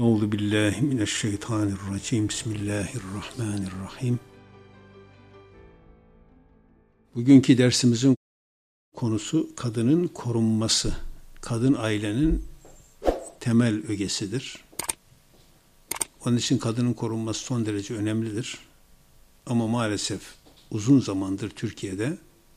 Euzu billahi mineşşeytanirracim. Bismillahirrahmanirrahim. Bugünkü dersimizin konusu kadının korunması. Kadın ailenin temel ögesidir. Onun için kadının korunması son derece önemlidir. Ama maalesef uzun zamandır Türkiye'de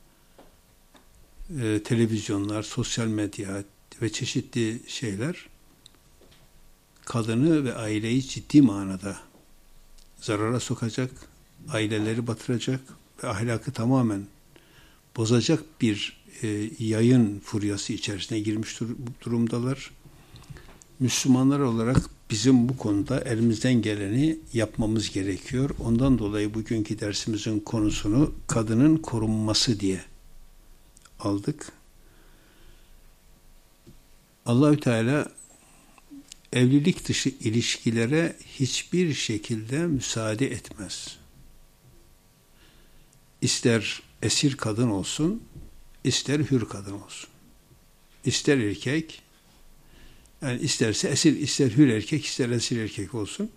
televizyonlar, sosyal medya ve çeşitli şeyler kadını ve aileyi ciddi manada zarara sokacak, aileleri batıracak ve ahlakı tamamen bozacak bir yayın furyası içerisine girmiş durumdalar. Müslümanlar olarak bizim bu konuda elimizden geleni yapmamız gerekiyor. Ondan dolayı bugünkü dersimizin konusunu kadının korunması diye aldık. Allahü Teala evlilik dışı ilişkilere hiçbir şekilde müsaade etmez. İster esir kadın olsun, ister hür kadın olsun. İster erkek, yani isterse esir, ister hür erkek, ister esir erkek olsun.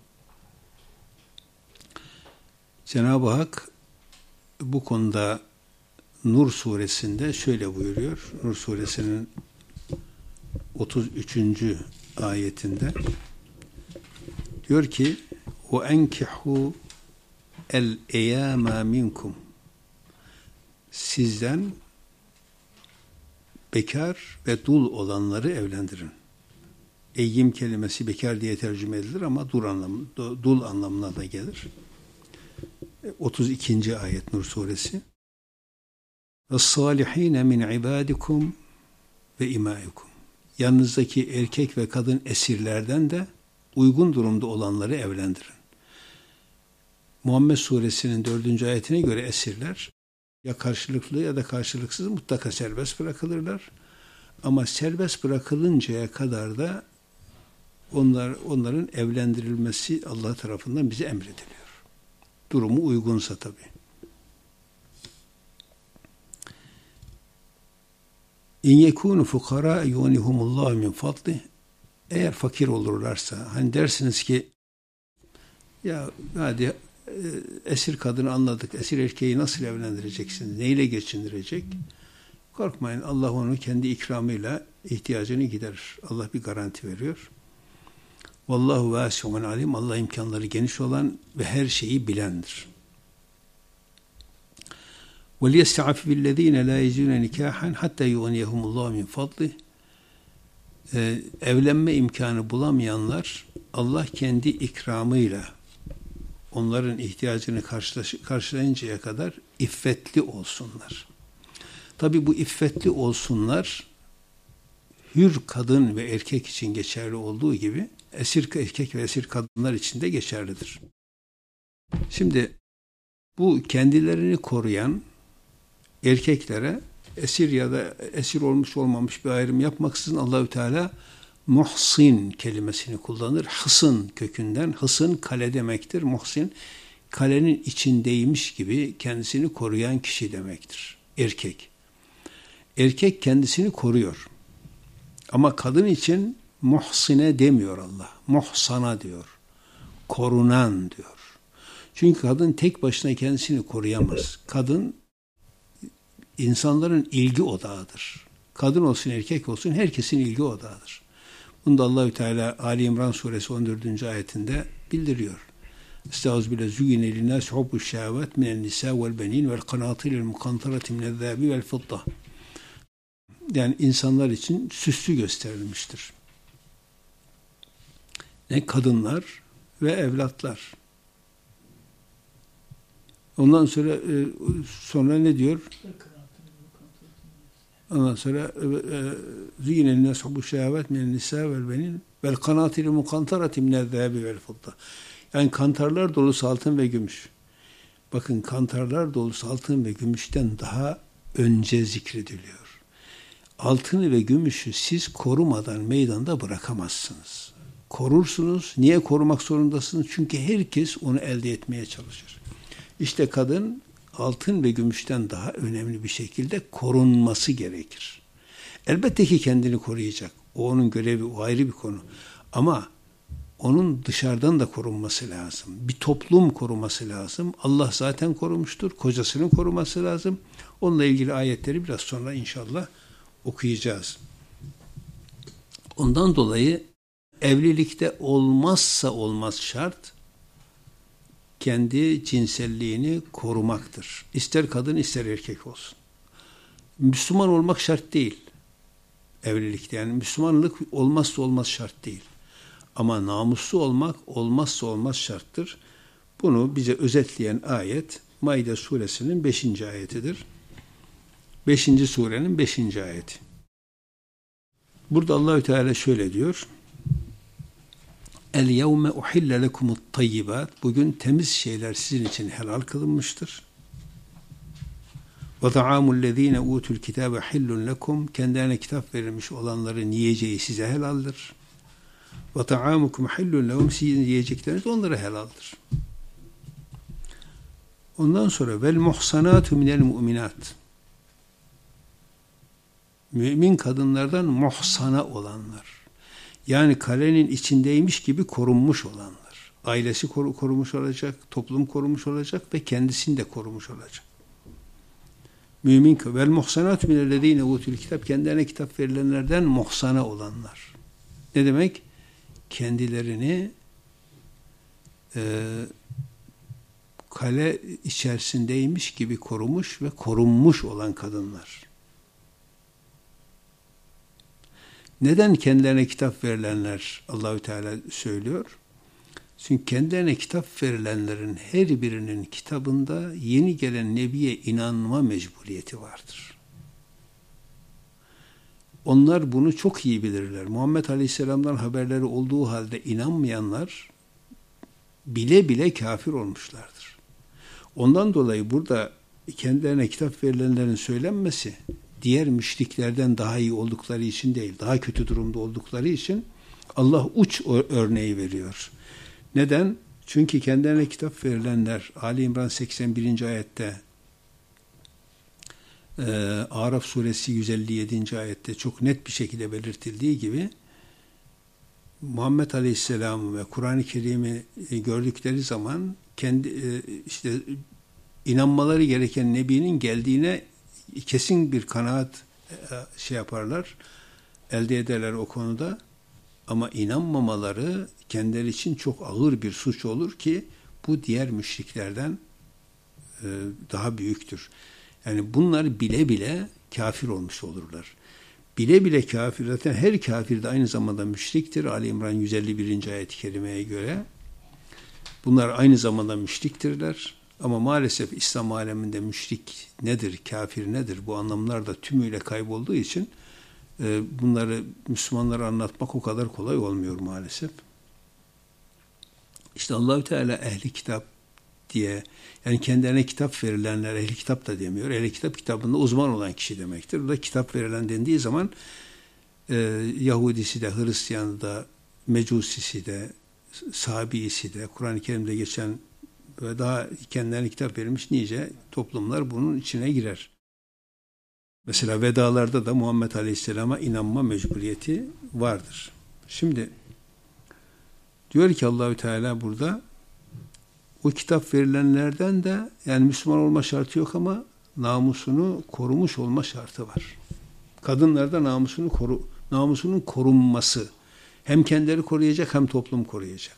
Cenab-ı Hak bu konuda Nur suresinde şöyle buyuruyor. Nur suresinin 33. ayetinde diyor ki وَاَنْكِحُوا الْاَيَامَا مِنْكُمْ sizden bekar ve dul olanları evlendirin. Eyyim kelimesi bekar diye tercüme edilir ama dul anlamına da gelir. 32. ayet Nur suresi. وَالصَّالِح۪ينَ مِنْ عِبَادِكُمْ وَاِمَائِكُمْ yanınızdaki erkek ve kadın esirlerden de uygun durumda olanları evlendirin. Muhammed suresinin 4. ayetine göre esirler ya karşılıklı ya da karşılıksız mutlaka serbest bırakılırlar. Ama serbest bırakılıncaya kadar da onların evlendirilmesi Allah tarafından bize emrediliyor. Durumu uygunsa tabii. İn yekûnü fukara yûnihumullahu min fadlih eğer fakir olurlarsa hani dersiniz ki ya hadi esir kadını anladık, esir erkeği nasıl evlendireceksiniz, neyle geçindirecek? Korkmayın, Allah onu kendi ikramıyla ihtiyacını giderir. Allah bir garanti veriyor. Vallahu vâsi'un alim, Allah imkanları geniş olan ve her şeyi bilendir. وَلْيَسْتَعَفِّ بِالَّذ۪ينَ لَا يَجِدُونَ نِكَاحًا حَتَّى يُغْنِيَهُمُ اللّٰهُ مِنْ فَضْلِهِ evlenme imkanı bulamayanlar Allah kendi ikramıyla onların ihtiyacını karşılayıncaya kadar iffetli olsunlar. Tabi bu iffetli olsunlar hür kadın ve erkek için geçerli olduğu gibi esir erkek ve esir kadınlar için de geçerlidir. Şimdi bu kendilerini koruyan erkeklere esir ya da esir olmuş olmamış bir ayrım yapmaksızın Allahü Teala muhsin kelimesini kullanır. Hısın kökünden, hısın kale demektir. Muhsin kalenin içindeymiş gibi kendisini koruyan kişi demektir. Erkek. Erkek kendisini koruyor. Ama kadın için muhsine demiyor Allah. Muhsana diyor. Korunan diyor. Çünkü kadın tek başına kendisini koruyamaz. Kadın İnsanların ilgi odağıdır. Kadın olsun, erkek olsun herkesin ilgi odağıdır. Bunu da Allahü Teala Ali İmran suresi 14. ayetinde bildiriyor. Estağfirullah züyine linnâs hubbuş şehâvet minen nisâ vel benin vel kanâtiril mukantarati minezzâbi vel fıdda. Yani insanlar için süslü gösterilmiştir. Ne kadınlar ve evlatlar. Ondan sonra ne diyor? Ondan sonra zînel nes'u şehâvet minen nisâ vel benin vel kanâtiril mukantarati minezzâbi vel fıdda. Yani kantarlar dolusu altın ve gümüş. Bakın kantarlar dolusu altın ve gümüşten daha önce zikrediliyor. Altını ve gümüşü siz korumadan meydanda bırakamazsınız. Korursunuz. Niye korumak zorundasınız? Çünkü herkes onu elde etmeye çalışır. İşte kadın altın ve gümüşten daha önemli bir şekilde korunması gerekir. Elbette ki kendini koruyacak. O onun görevi, o ayrı bir konu. Ama onun dışarıdan da korunması lazım. Bir toplum koruması lazım. Allah zaten korumuştur. Kocasının koruması lazım. Onunla ilgili ayetleri biraz sonra inşallah okuyacağız. Ondan dolayı evlilikte olmazsa olmaz şart kendi cinselliğini korumaktır. İster kadın ister erkek olsun. Müslüman olmak şart değil evlilikte. Yani Müslümanlık olmazsa olmaz şart değil. Ama namuslu olmak olmazsa olmaz şarttır. Bunu bize özetleyen ayet Maide suresinin 5. ayetidir. 5. surenin 5. ayeti. Burada Allahü Teala şöyle diyor. El yevme uhille lekumut tayyibat. Bugün temiz şeyler sizin için helal kılınmıştır. Ve ta'amul lezine utul kitabe hillun lekum. Kendilerine kitap verilmiş olanların yiyeceği size helaldir. Ve ta'amukum hillun lehum. Sizin yiyecekleriniz onlara helaldir. Ondan sonra vel muhsanatu minel mu'minat. Mümin kadınlardan muhsana olanlar. Yani kalenin içindeymiş gibi korunmuş olanlar. Ailesi korumuş olacak, toplum korumuş olacak ve kendisini de korumuş olacak. Mümin vel muhsanatu minellezine utul kitap, kendilerine kitap verilenlerden muhsana olanlar. Ne demek? Kendilerini kale içerisindeymiş gibi korumuş ve korunmuş olan kadınlar. Neden kendilerine kitap verilenler Allahü Teala söylüyor? Çünkü kendilerine kitap verilenlerin her birinin kitabında yeni gelen Nebi'ye inanma mecburiyeti vardır. Onlar bunu çok iyi bilirler. Muhammed Aleyhisselam'dan haberleri olduğu halde inanmayanlar bile bile kafir olmuşlardır. Ondan dolayı burada kendilerine kitap verilenlerin söylenmesi diğer müşriklerden daha iyi oldukları için değil, daha kötü durumda oldukları için Allah uç örneği veriyor. Neden? Çünkü kendilerine kitap verilenler Ali İmran 81. ayette, Araf suresi 157. ayette çok net bir şekilde belirtildiği gibi Muhammed Aleyhisselam ve Kur'an-ı Kerim'i gördükleri zaman işte inanmaları gereken Nebi'nin geldiğine kesin bir kanaat yaparlar, elde ederler o konuda. Ama inanmamaları kendileri için çok ağır bir suç olur ki bu diğer müşriklerden daha büyüktür. Yani bunlar bile bile kafir olmuş olurlar. Bile bile kafir, zaten her kafir de aynı zamanda müşriktir. Ali İmran 151. ayet-i kerimeye göre. Bunlar aynı zamanda müşriktirler. Ama maalesef İslam aleminde müşrik nedir, kafir nedir bu anlamlar da tümüyle kaybolduğu için bunları Müslümanlara anlatmak o kadar kolay olmuyor maalesef. İşte Allahü Teala ehli kitap diye, yani kendilerine kitap verilenler ehli kitap da demiyor. Ehli kitap kitabında uzman olan kişi demektir. Burada kitap verilen dendiği zaman Yahudisi de, Hristiyanı da, Mecusisi de, Sabiisi de, Kur'an-ı Kerim'de geçen ve daha kendilerine kitap verilmiş nice toplumlar bunun içine girer. Mesela vedalarda da Muhammed Aleyhisselam'a inanma mecburiyeti vardır. Şimdi diyor ki Allahü Teala burada o kitap verilenlerden de yani Müslüman olma şartı yok ama namusunu korumuş olma şartı var. Kadınlarda namusunun korunması hem kendileri koruyacak hem toplum koruyacak.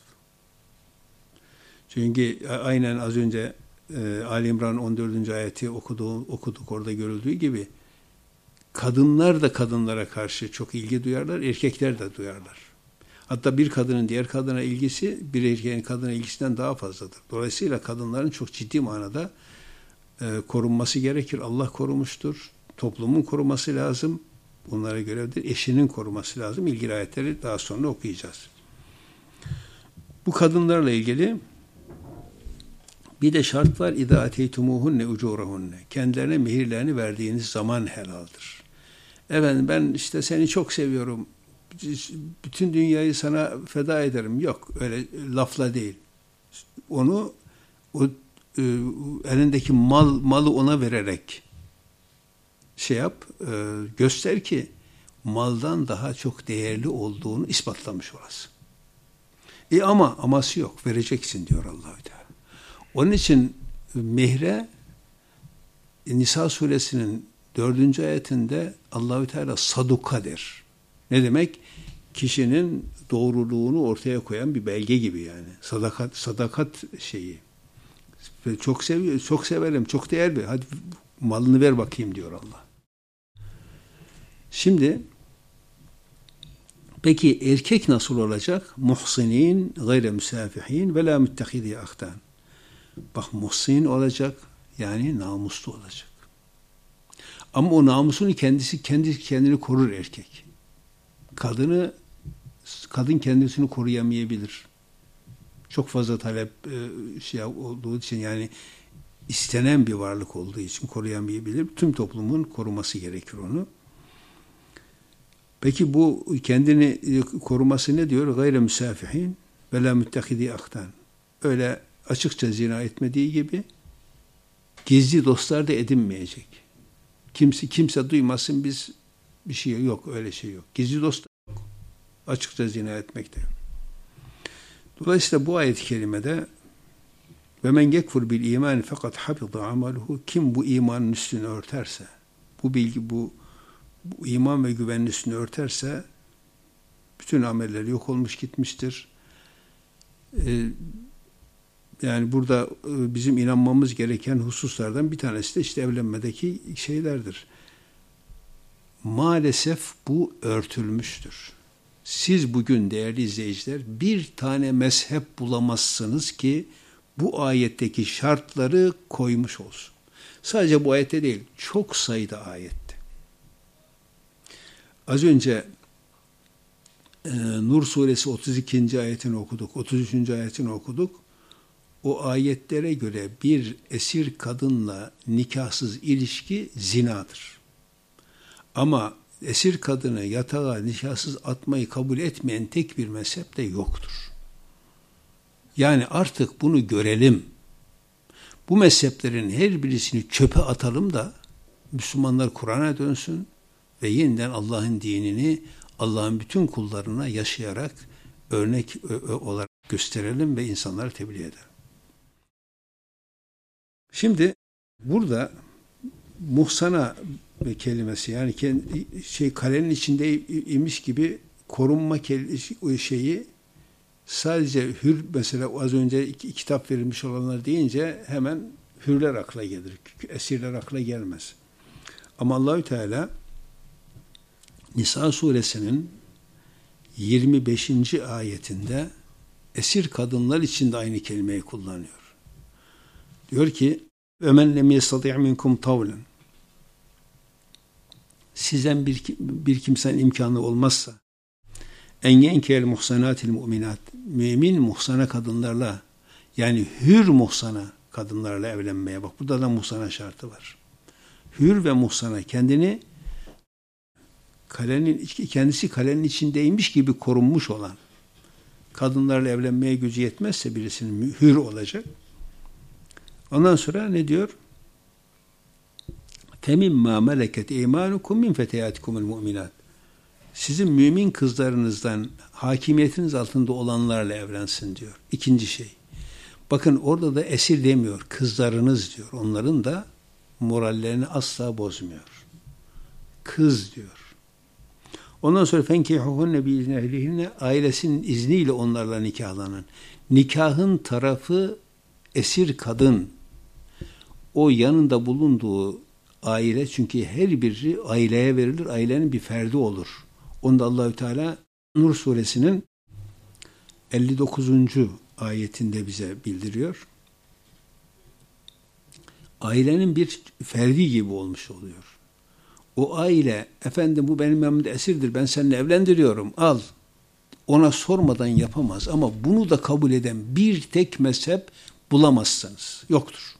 Çünkü aynen az önce Ali İmran 14. ayeti okuduk orada görüldüğü gibi kadınlar da kadınlara karşı çok ilgi duyarlar, erkekler de duyarlar. Hatta bir kadının diğer kadına ilgisi bir erkeğin kadına ilgisinden daha fazladır. Dolayısıyla kadınların çok ciddi manada korunması gerekir. Allah korumuştur. Toplumun koruması lazım. Bunlara görevdir. Eşinin koruması lazım. İlgili ayetleri daha sonra okuyacağız. Bu kadınlarla ilgili bir de şart var. İzâ eteytumuhunne ucûrahunne. Kendilerine mehirlerini verdiğiniz zaman helaldir. Efendim ben işte seni çok seviyorum. Bütün dünyayı sana feda ederim. Yok öyle lafla değil. Onu elindeki malı ona vererek göster ki maldan daha çok değerli olduğunu ispatlamış olasın. Ama aması yok. Vereceksin diyor Allah-u Teala. Onun için mehre Nisa suresinin 4. ayetinde Allah-u Teala saduka der. Ne demek? Kişinin doğruluğunu ortaya koyan bir belge gibi yani. Sadakat şeyi. Çok seviyorum, çok severim, çok değerli. Hadi malını ver bakayım diyor Allah. Şimdi peki erkek nasıl olacak? Muhsinin, gayre müsafihin ve la müttehidi ahtan. Bak muhsin olacak, yani namuslu olacak. Ama o namusunu kendini korur erkek. Kadın kendisini koruyamayabilir. Çok fazla talep olduğu için, yani istenen bir varlık olduğu için koruyamayabilir. Tüm toplumun koruması gerekir onu. Peki bu kendini koruması ne diyor? Gayre müsafihin ve la müttehidi ahtan. Öyle açıkça zina etmediği gibi gizli dostlar da edinmeyecek. Kimse duymasın, biz bir şey yok, öyle şey yok. Gizli dost yok. Açıkça zina etmekte. Dolayısıyla bu ayet-i kerimede ve men yekfur bil iman fakat habita amaluhu, kim bu imanın üstünü örterse, bu iman ve güvenin üstünü örterse bütün amelleri yok olmuş gitmiştir. Yani burada bizim inanmamız gereken hususlardan bir tanesi de işte evlenmedeki şeylerdir. Maalesef bu örtülmüştür. Siz bugün değerli izleyiciler bir tane mezhep bulamazsınız ki bu ayetteki şartları koymuş olsun. Sadece bu ayette değil, çok sayıda ayette. Az önce Nur suresi 32. ayetini okuduk, 33. ayetini okuduk. O ayetlere göre bir esir kadınla nikahsız ilişki zinadır. Ama esir kadını yatağa nikahsız atmayı kabul etmeyen tek bir mezhep de yoktur. Yani artık bunu görelim. Bu mezheplerin her birisini çöpe atalım da Müslümanlar Kur'an'a dönsün ve yeniden Allah'ın dinini Allah'ın bütün kullarına yaşayarak örnek olarak gösterelim ve insanlara tebliğ edelim. Şimdi burada muhsana kelimesi, yani kalenin içinde imiş gibi korunma şeyi sadece hür, mesela az önce kitap verilmiş olanlar deyince hemen hürler akla gelir. Esirler akla gelmez. Ama Allahü Teala Nisa suresinin 25. ayetinde esir kadınlar için de aynı kelimeyi kullanıyor. Diyor ki وَمَنْ لَمْ يَسْتَطِعْ مِنْكُمْ طَوْلًا, sizden bir kimsenin imkanı olmazsa en yenkel muhsanatil mu'minat, mümin muhsana kadınlarla, yani hür muhsana kadınlarla evlenmeye, bak burada da muhsana şartı var. Hür ve muhsana, kendisi kalenin içindeymiş gibi korunmuş olan kadınlarla evlenmeye gücü yetmezse birisinin hür olacak. Ondan sonra ne diyor? فَمِمَّا مَلَكَتْ اِيمَانُكُمْ مِنْ فَتَيَاتِكُمُ الْمُؤْمِنَاتِ, sizin mümin kızlarınızdan hakimiyetiniz altında olanlarla evlensin diyor. İkinci şey. Bakın orada da esir demiyor, kızlarınız diyor. Onların da morallerini asla bozmuyor. Kız diyor. Ondan sonra فَنْكِحُهُنَّ بِاِذْنِ اَهْلِهِنَّ, ailesinin izniyle onlarla nikahlanın. Nikahın tarafı esir kadın. O yanında bulunduğu aile, çünkü her biri aileye verilir, ailenin bir ferdi olur. Onu da Allahü Teala Nur suresinin 59. ayetinde bize bildiriyor. Ailenin bir ferdi gibi olmuş oluyor. O aile, efendim bu benim yanımda esirdir, ben seninle evlendiriyorum, al. Ona sormadan yapamaz, ama bunu da kabul eden bir tek mezhep bulamazsınız. Yoktur.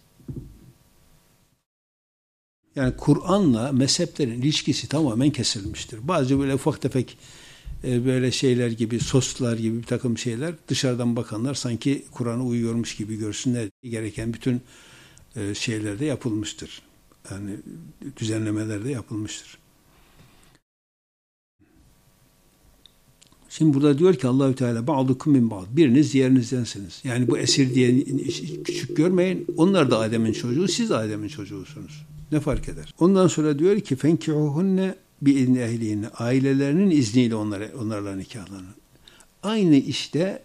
Yani Kur'an'la mezheplerin ilişkisi tamamen kesilmiştir. Bazı böyle ufak tefek böyle şeyler gibi, soslar gibi bir takım şeyler, dışarıdan bakanlar sanki Kur'an'a uyuyormuş gibi görsünler, gereken bütün şeyler de yapılmıştır. Yani düzenlemeler de yapılmıştır. Şimdi burada diyor ki Allahü Teala ba'dukum min ba'd. Biriniz diğerinizdensiniz. Yani bu esir diye küçük görmeyin. Onlar da Adem'in çocuğu, siz de Adem'in çocuğusunuz. Ne fark eder? Ondan sonra diyor ki fenkihuhunne bi izni ehlihinne. Ailelerinin izniyle onlarla nikahlanın. Aynı işte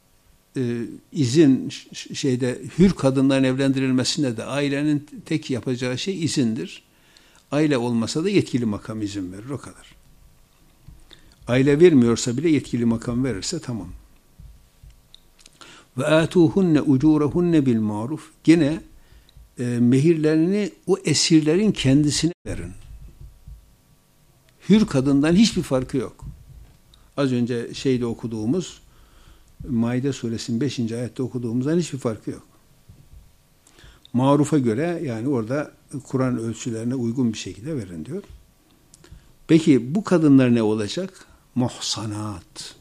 izin hür kadınların evlendirilmesinde de ailenin tek yapacağı şey izindir. Aile olmasa da yetkili makam izin verir, o kadar. Aile vermiyorsa bile yetkili makam verirse tamam. Ve atuhunne ucurahunne bil maruf. Gene mehirlerini o esirlerin kendisine verin. Hür kadından hiçbir farkı yok. Az önce okuduğumuz Maide suresinin 5. ayette okuduğumuzdan hiçbir farkı yok. Marufa göre, yani orada Kur'an ölçülerine uygun bir şekilde verin diyor. Peki bu kadınlar ne olacak? Muhsanat.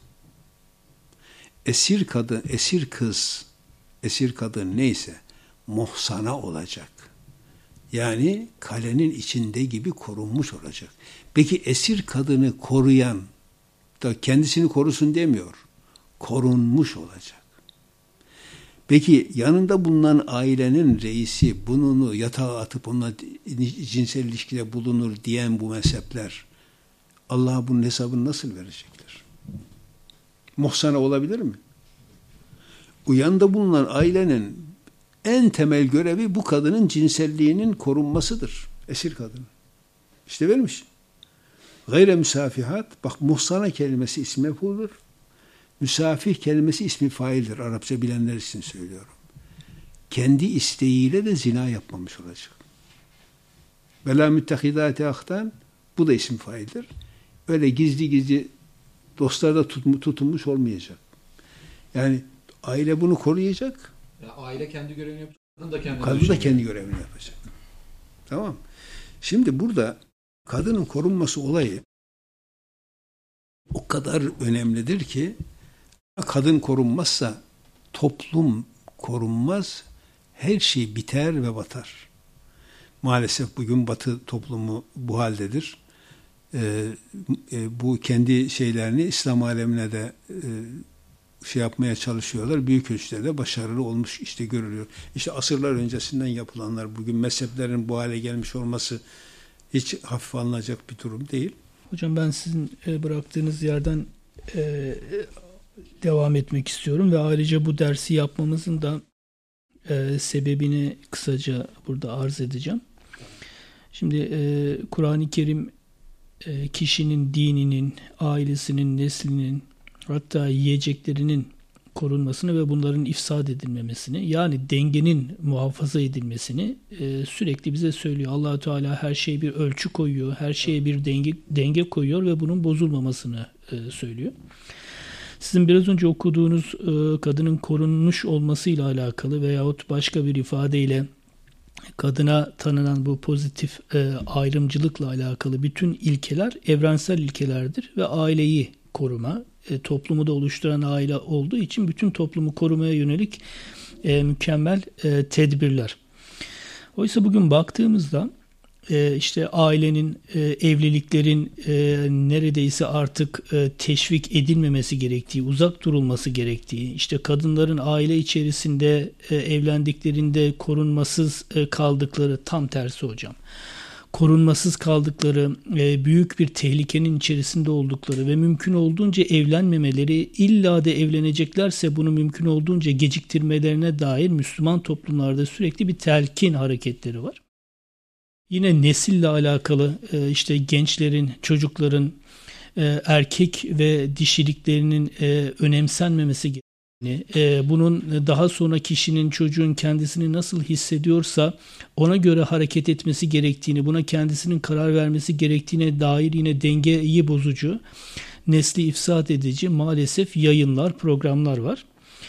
Esir kadın, esir kız, esir kadın neyse muhsana olacak. Yani kalenin içinde gibi korunmuş olacak. Peki esir kadını koruyan da kendisini korusun demiyor. Korunmuş olacak. Peki yanında bulunan ailenin reisi bunu yatağa atıp onunla cinsel ilişkide bulunur diyen bu mezhepler Allah'a bunun hesabını nasıl verecekler? Muhsana olabilir mi? O yanında bulunan ailenin en temel görevi bu kadının cinselliğinin korunmasıdır. Esir kadın. İşte vermiş. Gayre müsafihat, bak muhsana kelimesi ismi mef'uldur. Müsafih kelimesi ismi faildir. Arapça bilenler için söylüyorum. Kendi isteğiyle de zina yapmamış olacak. Vela müttehidâti ahtan, bu da isim faildir. Öyle gizli gizli dostlarda tutunmuş olmayacak. Yani aile bunu koruyacak. Ya aile kendi görevini yapacak. Kadın da kendi görevini yapacak. Tamam. Şimdi burada kadının korunması olayı o kadar önemlidir ki kadın korunmazsa toplum korunmaz, her şey biter ve batar. Maalesef bugün Batı toplumu bu haldedir. Bu kendi şeylerini İslam alemine de yapmaya çalışıyorlar. Büyük ölçüde de başarılı olmuş işte görülüyor. İşte asırlar öncesinden yapılanlar, bugün mezheplerin bu hale gelmiş olması hiç hafife alınacak bir durum değil. Hocam ben sizin bıraktığınız yerden devam etmek istiyorum ve ayrıca bu dersi yapmamızın da sebebini kısaca burada arz edeceğim. Şimdi Kur'an-ı Kerim kişinin dininin, ailesinin, neslinin, hatta yiyeceklerinin korunmasını ve bunların ifsad edilmemesini, yani dengenin muhafaza edilmesini sürekli bize söylüyor. Allah-u Teala her şeye bir ölçü koyuyor, her şeye bir denge koyuyor ve bunun bozulmamasını söylüyor. Sizin biraz önce okuduğunuz kadının korunmuş olmasıyla alakalı veyahut başka bir ifadeyle kadına tanınan bu pozitif ayrımcılıkla alakalı bütün ilkeler evrensel ilkelerdir ve aileyi koruma, toplumu da oluşturan aile olduğu için bütün toplumu korumaya yönelik mükemmel tedbirler. Oysa bugün baktığımızda işte ailenin, evliliklerin neredeyse artık teşvik edilmemesi gerektiği, uzak durulması gerektiği, işte kadınların aile içerisinde evlendiklerinde korunmasız kaldıkları, tam tersi hocam. Korunmasız kaldıkları, büyük bir tehlikenin içerisinde oldukları ve mümkün olduğunca evlenmemeleri, illa da evleneceklerse bunu mümkün olduğunca geciktirmelerine dair Müslüman toplumlarda sürekli bir telkin hareketleri var. Yine nesille alakalı işte gençlerin, çocukların erkek ve dişiliklerinin önemsenmemesi gerektiğini, bunun daha sonra kişinin, çocuğun kendisini nasıl hissediyorsa ona göre hareket etmesi gerektiğini, buna kendisinin karar vermesi gerektiğine dair yine dengeyi bozucu, nesli ifsad edici maalesef yayınlar, programlar var.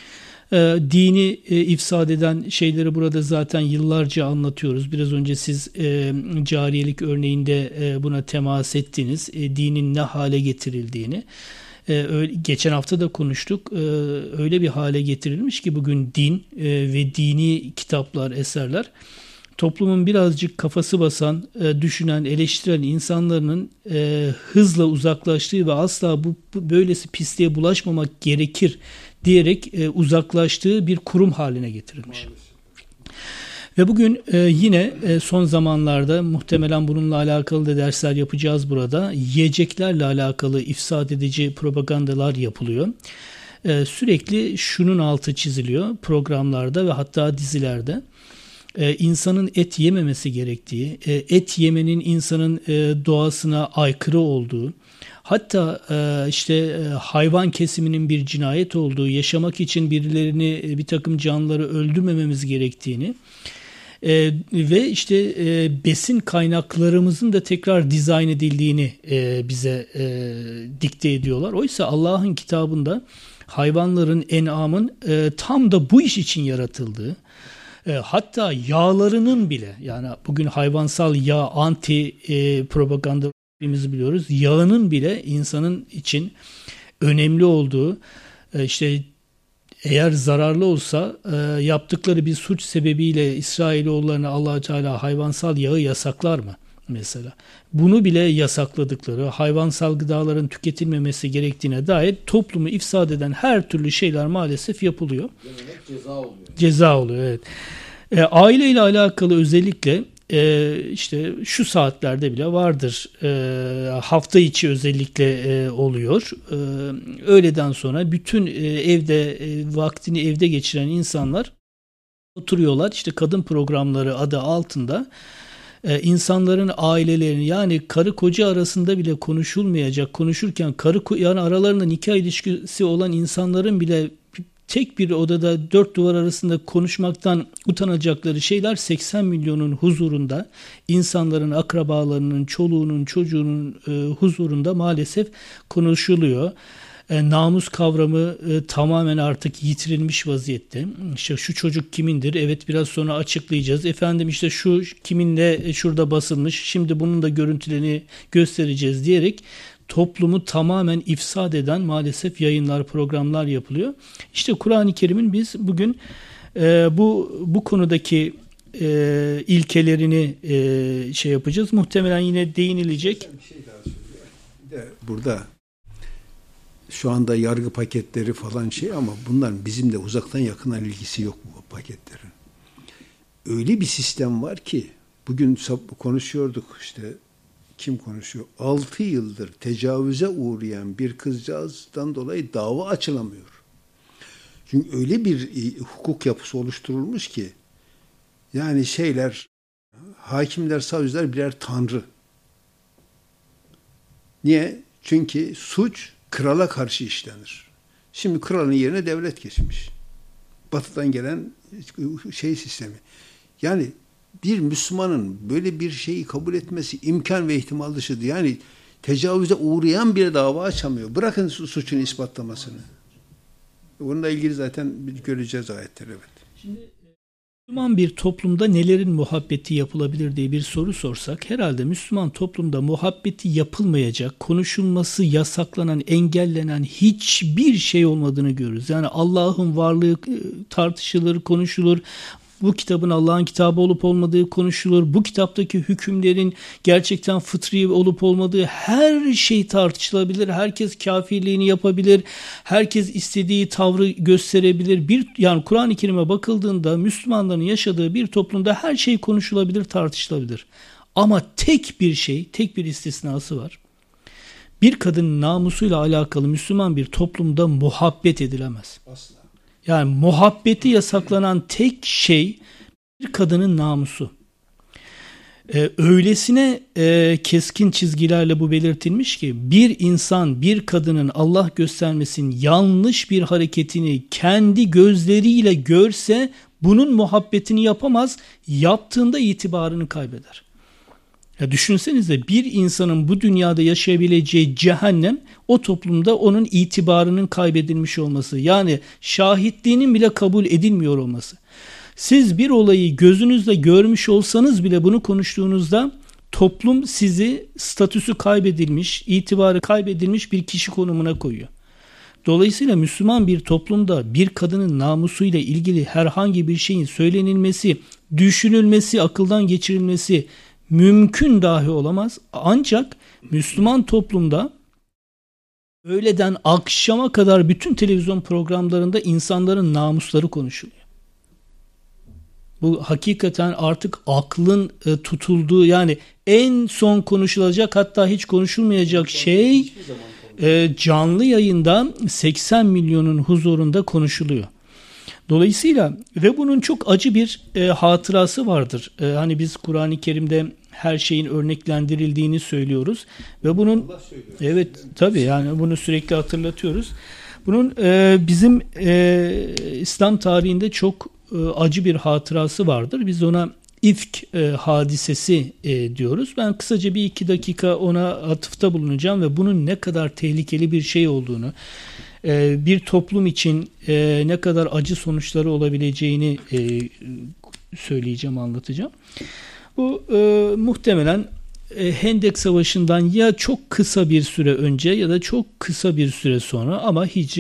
Dini ifsad eden şeyleri burada zaten yıllarca anlatıyoruz. Biraz önce siz cariyelik örneğinde buna temas ettiniz. Dinin ne hale getirildiğini. Geçen hafta da konuştuk. Öyle bir hale getirilmiş ki bugün din ve dini kitaplar, eserler toplumun birazcık kafası basan, düşünen, eleştiren insanların hızla uzaklaştığı ve asla bu böylesi pisliğe bulaşmamak gerekir diyerek uzaklaştığı bir kurum haline getirilmiş. Ve bugün yine son zamanlarda muhtemelen bununla alakalı da dersler yapacağız burada. Yiyeceklerle alakalı ifsad edici propagandalar yapılıyor. Sürekli şunun altı çiziliyor programlarda ve hatta dizilerde. İnsanın et yememesi gerektiği, et yemenin insanın doğasına aykırı olduğu, hatta hayvan kesiminin bir cinayet olduğu, yaşamak için birilerini, bir takım canlıları öldürmememiz gerektiğini ve besin kaynaklarımızın da tekrar dizayn edildiğini bize dikte ediyorlar. Oysa Allah'ın kitabında hayvanların, en'amın tam da bu iş için yaratıldığı, hatta yağlarının bile, yani bugün hayvansal yağ anti propaganda biliyoruz, yağının bile insanın için önemli olduğu, eğer zararlı olsa yaptıkları bir suç sebebiyle İsrailoğullarına Allah Teala hayvansal yağı yasaklar mı mesela? Bunu bile yasakladıkları, hayvansal gıdaların tüketilmemesi gerektiğine dair toplumu ifsad eden her türlü şeyler maalesef yapılıyor. Ceza oluyor. Ceza oluyor, evet. Aileyle alakalı özellikle şu saatlerde bile vardır. Hafta içi özellikle oluyor. Öğleden sonra bütün vaktini evde geçiren insanlar oturuyorlar. Kadın programları adı altında insanların ailelerini, yani karı koca arasında bile konuşulmayacak, konuşurken yani aralarında nikah ilişkisi olan insanların bile tek bir odada 4 duvar arasında konuşmaktan utanacakları şeyler 80 milyonun huzurunda, insanların, akrabalarının, çoluğunun, çocuğunun huzurunda maalesef konuşuluyor. Namus kavramı tamamen artık yitirilmiş vaziyette. Şu çocuk kimindir? Evet, biraz sonra açıklayacağız. Efendim şu kiminle şurada basılmış, şimdi bunun da görüntülerini göstereceğiz diyerek toplumu tamamen ifsad eden maalesef yayınlar, programlar yapılıyor. Kur'an-ı Kerim'in biz bugün bu konudaki ilkelerini yapacağız. Muhtemelen yine değinilecek. Bir şey daha söyleyeyim. De burada şu anda yargı paketleri falan ama bunların bizimle uzaktan yakından ilgisi yok bu paketlerin. Öyle bir sistem var ki bugün konuşuyorduk kim konuşuyor? 6 yıldır tecavüze uğrayan bir kızcağızdan dolayı dava açılamıyor. Çünkü öyle bir hukuk yapısı oluşturulmuş ki yani hakimler, savcılar birer tanrı. Niye? Çünkü suç krala karşı işlenir. Şimdi kralın yerine devlet geçmiş. Batı'dan gelen sistemi. Yani bir Müslümanın böyle bir şeyi kabul etmesi imkan ve ihtimal dışıdır. Yani tecavüze uğrayan bir dava açamıyor. Bırakın suçun ispatlamasını. Bununla ilgili zaten göreceğiz ayetleri. Evet. Şimdi Müslüman bir toplumda nelerin muhabbeti yapılabilir diye bir soru sorsak, herhalde Müslüman toplumda muhabbeti yapılmayacak, konuşulması yasaklanan, engellenen hiçbir şey olmadığını görürüz. Yani Allah'ın varlığı tartışılır, konuşulur. Bu kitabın Allah'ın kitabı olup olmadığı konuşulur. Bu kitaptaki hükümlerin gerçekten fıtri olup olmadığı her şey tartışılabilir. Herkes kafirliğini yapabilir. Herkes istediği tavrı gösterebilir. Yani Kur'an-ı Kerim'e bakıldığında Müslümanların yaşadığı bir toplumda her şey konuşulabilir, tartışılabilir. Ama tek bir istisnası var. Bir kadının namusuyla alakalı Müslüman bir toplumda muhabbet edilemez. Asla. Yani muhabbeti yasaklanan tek şey bir kadının namusu. Öylesine keskin çizgilerle bu belirtilmiş ki bir insan, bir kadının Allah göstermesin yanlış bir hareketini kendi gözleriyle görse bunun muhabbetini yapamaz, yaptığında itibarını kaybeder. Ya düşünsenize, bir insanın bu dünyada yaşayabileceği cehennem o toplumda onun itibarının kaybedilmiş olması. Yani şahitliğinin bile kabul edilmiyor olması. Siz bir olayı gözünüzle görmüş olsanız bile bunu konuştuğunuzda toplum sizi statüsü kaybedilmiş, itibarı kaybedilmiş bir kişi konumuna koyuyor. Dolayısıyla Müslüman bir toplumda bir kadının namusuyla ilgili herhangi bir şeyin söylenilmesi düşünülmesi, akıldan geçirilmesi mümkün dahi olamaz. Ancak Müslüman toplumda öğleden akşama kadar bütün televizyon programlarında insanların namusları konuşuluyor. Bu hakikaten artık aklın tutulduğu, yani en son konuşulacak, hatta hiç konuşulmayacak şey canlı yayında 80 milyonun huzurunda konuşuluyor. Dolayısıyla ve bunun çok acı bir hatırası vardır. Hani biz Kur'an-ı Kerim'de her şeyin örneklendirildiğini söylüyoruz ve bunun, evet tabii, yani bunu sürekli hatırlatıyoruz. Bunun bizim İslam tarihinde çok acı bir hatırası vardır. Biz ona İfk hadisesi diyoruz. Ben kısaca 1-2 dakika ona atıfta bulunacağım ve bunun ne kadar tehlikeli bir şey olduğunu, bir toplum için ne kadar acı sonuçları olabileceğini söyleyeceğim, anlatacağım. Bu muhtemelen Hendek Savaşı'ndan ya çok kısa bir süre önce ya da çok kısa bir süre sonra, ama Hicri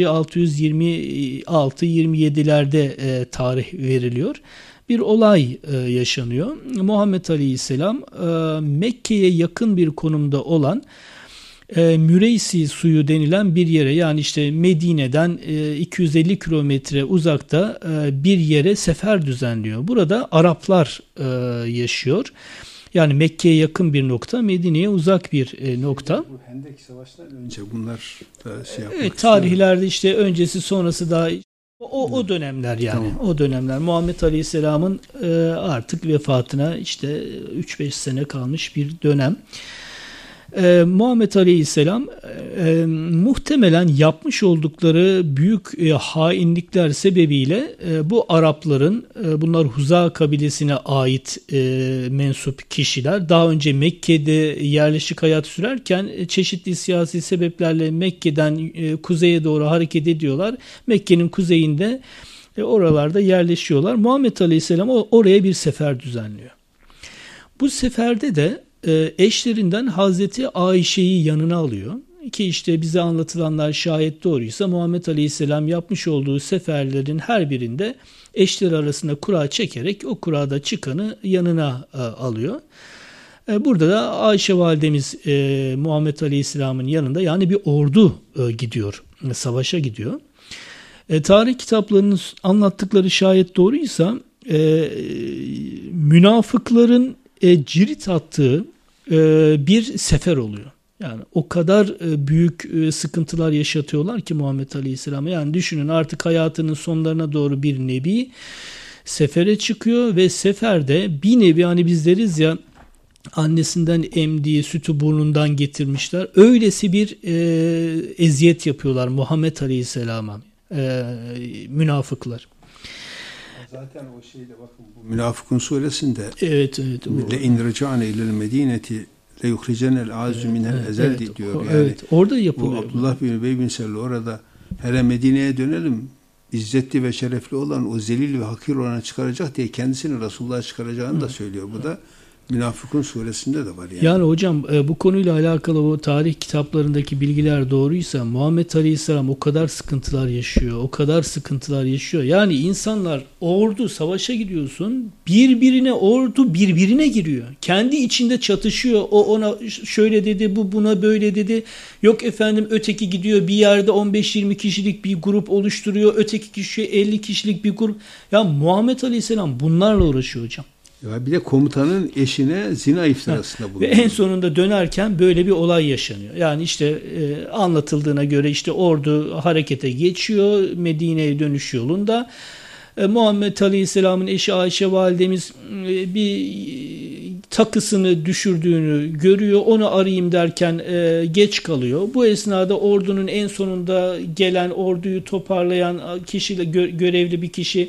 626-27'lerde tarih veriliyor. Bir olay yaşanıyor. Muhammed Aleyhisselam Mekke'ye yakın bir konumda olan Müreysi suyu denilen bir yere, yani işte Medine'den 250 kilometre uzakta bir yere sefer düzenliyor. Burada Araplar yaşıyor. Yani Mekke'ye yakın bir nokta, Medine'ye uzak bir nokta. Bu Hendek Savaşı'ndan önce bunlar şey yapmak, evet, tarihlerde işte öncesi sonrası daha o dönemler, yani tamam. O dönemler Muhammed Aleyhisselam'ın artık vefatına işte 3-5 sene kalmış bir dönem. Muhammed Aleyhisselam muhtemelen yapmış oldukları büyük hainlikler sebebiyle bu Arapların, bunlar Huza kabilesine ait mensup kişiler, daha önce Mekke'de yerleşik hayat sürerken çeşitli siyasi sebeplerle Mekke'den kuzeye doğru hareket ediyorlar. Mekke'nin kuzeyinde oralarda yerleşiyorlar. Muhammed Aleyhisselam oraya bir sefer düzenliyor. Bu seferde de eşlerinden Hazreti Ayşe'yi yanına alıyor. Ki işte bize anlatılanlar şayet doğruysa Muhammed Aleyhisselam yapmış olduğu seferlerin her birinde eşleri arasında kura çekerek o kurada çıkanı yanına alıyor. Burada da Ayşe validemiz Muhammed Aleyhisselam'ın yanında, yani bir ordu gidiyor, savaşa gidiyor. Tarih kitaplarının anlattıkları şayet doğruysa münafıkların cirit attığı bir sefer oluyor. Yani o kadar büyük sıkıntılar yaşatıyorlar ki Muhammed Aleyhisselam'a. Yani düşünün, artık hayatının sonlarına doğru bir nebi sefere çıkıyor ve seferde bir nevi, hani biz deriz ya, annesinden emdiği sütü burnundan getirmişler. Öylesi bir eziyet yapıyorlar Muhammed Aleyhisselam'a münafıklar. Zaten o şeyde bakın, bu Münafıkun suresinde evet. Le inricane ilel medineti le yuhricenel azü minel ezel diyor. Yani evet, orada yapılıyor. Abdullah bin Übey bin Selül orada, hele Medine'ye dönelim, izzetli ve şerefli olan o zelil ve hakir olana çıkaracak diye kendisini Resulullah'a çıkaracağını da söylüyor. Bu da Münafıkun suresinde de var yani. Yani hocam bu konuyla alakalı o tarih kitaplarındaki bilgiler doğruysa Muhammed Aleyhisselam o kadar sıkıntılar yaşıyor. Yani insanlar, ordu, savaşa gidiyorsun, ordu birbirine giriyor. Kendi içinde çatışıyor. O ona şöyle dedi, bu buna böyle dedi. Yok efendim, öteki gidiyor bir yerde 15-20 kişilik bir grup oluşturuyor. Öteki kişi 50 kişilik bir grup. Ya Muhammed Aleyhisselam bunlarla uğraşıyor hocam. Ya bir de komutanın eşine zina iftirasında bulunuyor. Ve en sonunda dönerken böyle bir olay yaşanıyor. Yani işte anlatıldığına göre işte ordu harekete geçiyor Medine'ye dönüş yolunda. Muhammed Aleyhisselam'ın eşi Ayşe validemiz bir takısını düşürdüğünü görüyor. Onu arayayım derken geç kalıyor. Bu esnada ordunun en sonunda gelen, orduyu toparlayan kişiyle görevli bir kişi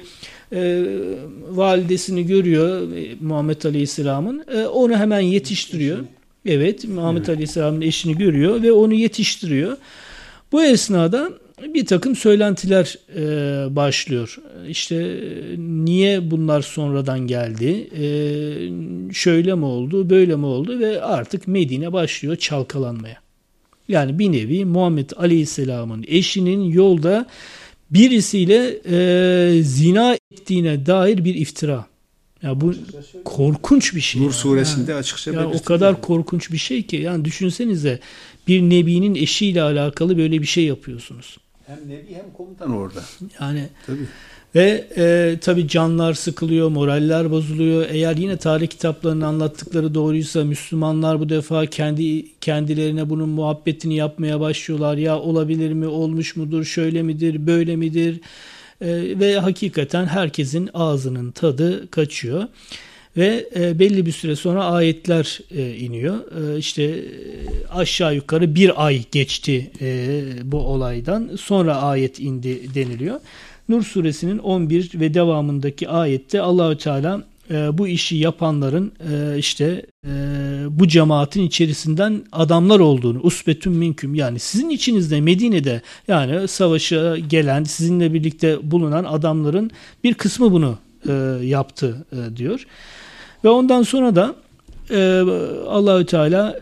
validesini görüyor Muhammed Aleyhisselam'ın. Onu hemen yetiştiriyor. Evet, Muhammed Aleyhisselam'ın eşini görüyor ve onu yetiştiriyor. Bu esnada bir takım söylentiler başlıyor. İşte niye bunlar sonradan geldi? Şöyle mi oldu, böyle mi oldu? Ve artık Medine başlıyor çalkalanmaya. Yani bir nevi Muhammed Aleyhisselam'ın eşinin yolda birisiyle zina ettiğine dair bir iftira. Ya bu korkunç bir şey. Nur suresinde yani, açıkça yani o belirtiliyor. kadar korkunç bir şey ki. Yani düşünsenize, bir nebinin eşiyle alakalı böyle bir şey yapıyorsunuz. Hem nebi hem komutan orada. Yani Tabii. ve tabii canlar sıkılıyor, moraller bozuluyor. Eğer yine tarih kitaplarının anlattıkları doğruysa, Müslümanlar bu defa kendilerine bunun muhabbetini yapmaya başlıyorlar. Ya olabilir mi, olmuş mudur, şöyle midir, böyle midir? Ve hakikaten herkesin ağzının tadı kaçıyor. Ve belli bir süre sonra ayetler iniyor. İşte aşağı yukarı bir ay geçti bu olaydan. Sonra ayet indi deniliyor. Nur suresinin 11 ve devamındaki ayette Allahü Teala bu işi yapanların işte bu cemaatin içerisinden adamlar olduğunu, usbetun minküm, yani sizin içinizde Medine'de, yani savaşa gelen, sizinle birlikte bulunan adamların bir kısmı bunu yaptı diyor. Ve ondan sonra da Allahü Teala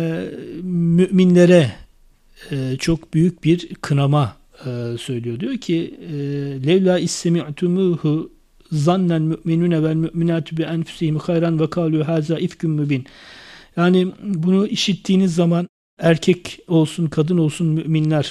müminlere çok büyük bir kınama söylüyor. Diyor ki levla istemi'tumuhu zannen müminune vel müminatu bi enfusihim hayran ve kalu haza ifkun mübin. Yani bunu işittiğiniz zaman erkek olsun kadın olsun müminler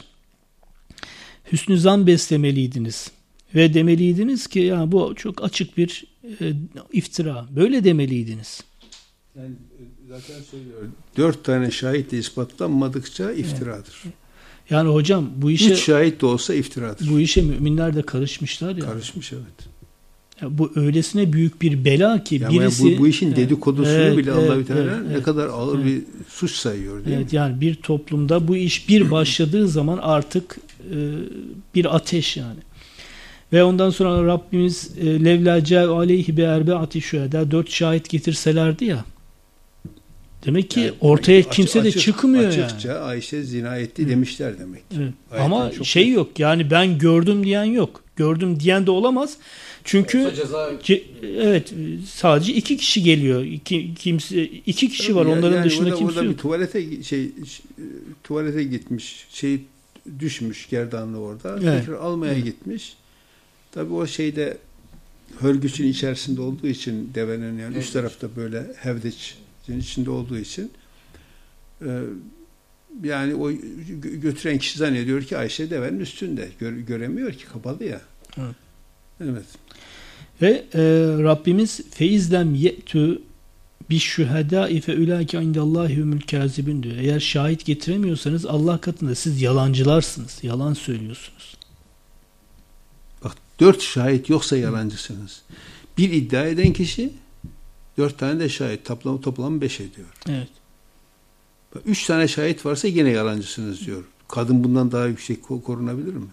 hüsnü zan beslemeliydiniz ve demeliydiniz ki ya bu çok açık bir iftira. Böyle demeliydiniz. Yani zaten söylüyor. 4 tane şahit de ispatlanmadıkça iftiradır. Evet. Yani hocam bu işe 3 şahit de olsa iftiradır. Bu işe müminler de karışmışlar ya. Karışmış, evet. Ya bu öylesine büyük bir bela ki ya birisi bu işin dedikodusunu bile Allahü Teala ne evet, kadar ağır bir suç sayıyor, değil mi? Yani bir toplumda bu iş bir başladığı zaman artık bir ateş yani. Ve ondan sonra Rabbimiz levla câ'u aleyhi bi erbe'ati şühedâ, 4 şahit getirselerdi ya. Demek ki yani, ortaya kimse de çıkmıyor açıkça, yani. Açıkça Ayşe zina etti demişler demek. Evet. Ama şey yok yani, ben gördüm diyen yok. Gördüm diyen de olamaz. Çünkü evet, sadece 2 kişi geliyor. 2 kişi var. Onların yani dışında kimse yok. Bir tuvalete gitmiş. Düşmüş gerdanlı orada. Evet. Tekrar almaya gitmiş. Tabii o hörgüçün içerisinde olduğu için, devenin yani üst tarafta böyle hevdeç içinde olduğu için yani o götüren kişi zannediyor ki Ayşe devenin üstünde. Göremiyor ki, kapalı ya. Evet. Evet. Ve Rabbimiz feizlem ye'tu bişşühedâi fe ulaike indallahi humul kâzibun diyor. Eğer şahit getiremiyorsanız Allah katında siz yalancılarsınız. Yalan söylüyorsunuz. Bak, 4 şahit yoksa yalancısınız. Bir iddia eden kişi 4 tane de şahit. Toplam 5 ediyor. Evet. 3 tane şahit varsa yine yalancısınız diyor. Kadın bundan daha yüksek korunabilir mi?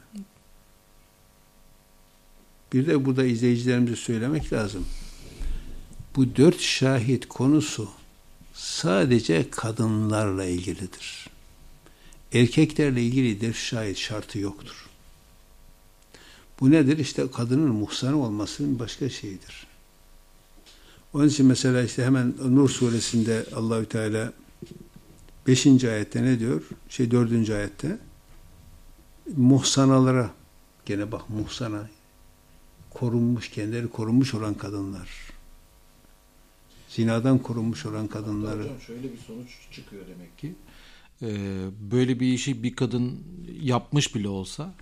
Bir de burada izleyicilerimize söylemek lazım. Bu 4 şahit konusu sadece kadınlarla ilgilidir. Erkeklerle ilgili 4 şahit şartı yoktur. Bu nedir? İşte kadının muhsanı olmasının başka şeyidir. Onun için mesela işte hemen Nur suresinde Allahü Teala 5. ayette ne diyor? 4. ayette muhsanalara, gene bak muhsana, korunmuş, kendileri korunmuş olan kadınlar, zinadan korunmuş olan kadınları. Hocam şöyle bir sonuç çıkıyor demek ki. Böyle bir işi bir kadın yapmış bile olsa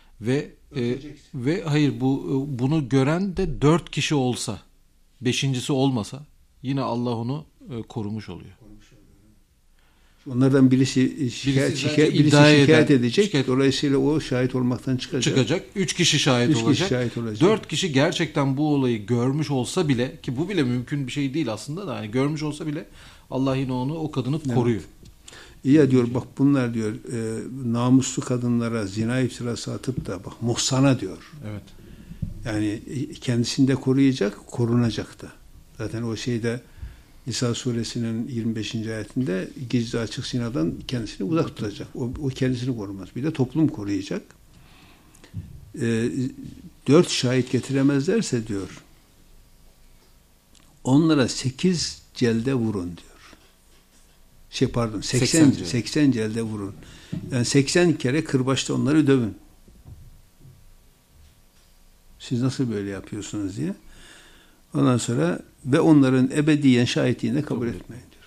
ve hayır, bunu gören de 4 kişi olsa, 5.'si olmasa yine Allah onu korumuş oluyor. Onlardan birisi şikayet edecek. Dolayısıyla o şahit olmaktan çıkacak. 3 kişi şahit olacak. 4 kişi gerçekten bu olayı görmüş olsa bile, ki bu bile mümkün bir şey değil aslında da, yani görmüş olsa bile Allah yine o kadını koruyor. İyi ya diyor, bak bunlar diyor namuslu kadınlara zina iftirası atıp da bak muhsana diyor. Evet. Yani kendisini de koruyacak, korunacak da. Zaten o Nisa suresinin 25. ayetinde gizli açık zinadan kendisini uzak tutacak. O kendisini korumaz. Bir de toplum koruyacak. 4 şahit getiremezlerse diyor, onlara 8 celde vurun diyor. 80 celde vurun. Yani 80 kere kırbaçta onları dövün. Siz nasıl böyle yapıyorsunuz diye. Ondan sonra ve onların ebediyen şahitliğini kabul etmeyin diyor.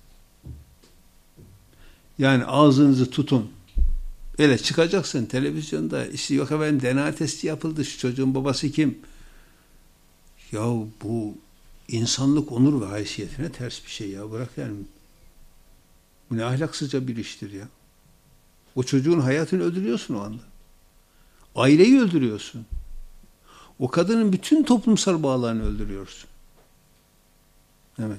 Yani ağzınızı tutun. Öyle çıkacaksın televizyonda, işte yok efendim DNA testi yapıldı, şu çocuğun babası kim? Ya bu insanlık onur ve haysiyetine ters bir şey ya, bırak yani. Bu ne ahlaksızca bir iştir ya. O çocuğun hayatını öldürüyorsun o anda. Aileyi öldürüyorsun. O kadının bütün toplumsal bağlarını öldürüyorsun. Evet.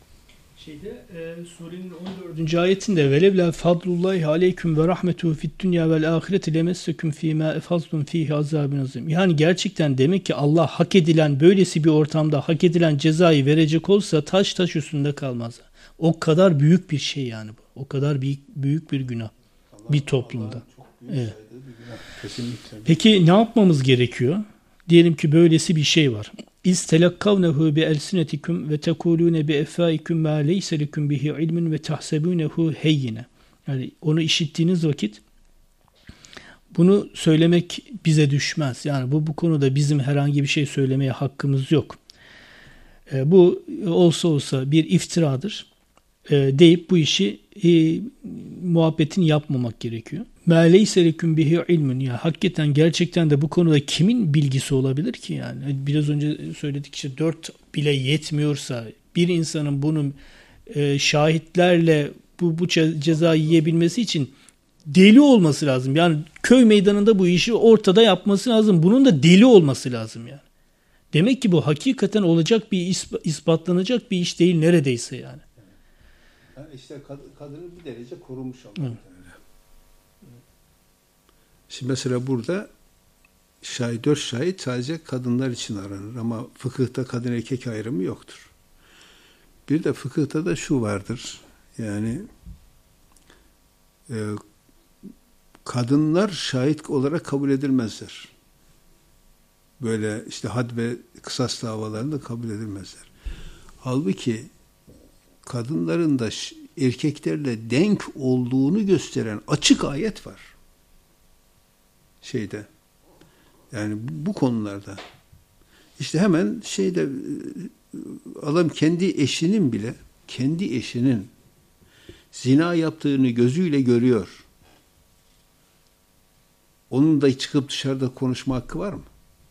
Surenin 14. ayetinde velevla fadlullahi aleyküm ve rahmetuhu fid dünya vel ahireti lemesseküm fîmâ efazlum fîhî azâbun azîm. Yani gerçekten demek ki Allah hak edilen, böylesi bir ortamda hak edilen cezayı verecek olsa taş üstünde kalmaz. O kadar büyük bir şey yani bu. O kadar büyük bir günah bir toplumda. Evet. Kesinlikle. Peki ne yapmamız gerekiyor? Diyelim ki böylesi bir şey var. İz telakkavnehu bi elsinetikum ve tekulune bi efaikum ma leyse lekum bihi ilmun ve tahsebunehu heyyine. Yani onu işittiğiniz vakit bunu söylemek bize düşmez. Yani bu konuda bizim herhangi bir şey söylemeye hakkımız yok. Bu olsa bir iftiradır deyip bu işi muhabbetini yapmamak gerekiyor. مَا لَيْسَ لَكُمْ بِهِ ilmun. Ya hakikaten gerçekten de bu konuda kimin bilgisi olabilir ki yani? Biraz önce söyledik işte 4 bile yetmiyorsa bir insanın bunun şahitlerle bu cezayı yiyebilmesi için deli olması lazım. Yani köy meydanında bu işi ortada yapması lazım. Bunun da deli olması lazım yani. Demek ki bu hakikaten olacak bir ispatlanacak bir iş değil neredeyse yani. İşte kadını bir derece korumuş Allah. Şimdi mesela burada 4 şahit sadece kadınlar için aranır ama fıkıhta kadın erkek ayrımı yoktur. Bir de fıkıhta da şu vardır. Yani kadınlar şahit olarak kabul edilmezler. Böyle işte had ve kısas davalarında kabul edilmezler. Halbuki kadınların da erkeklerle denk olduğunu gösteren açık ayet var. Yani bu konularda işte hemen adam kendi eşinin zina yaptığını gözüyle görüyor. Onun da çıkıp dışarıda konuşma hakkı var mı?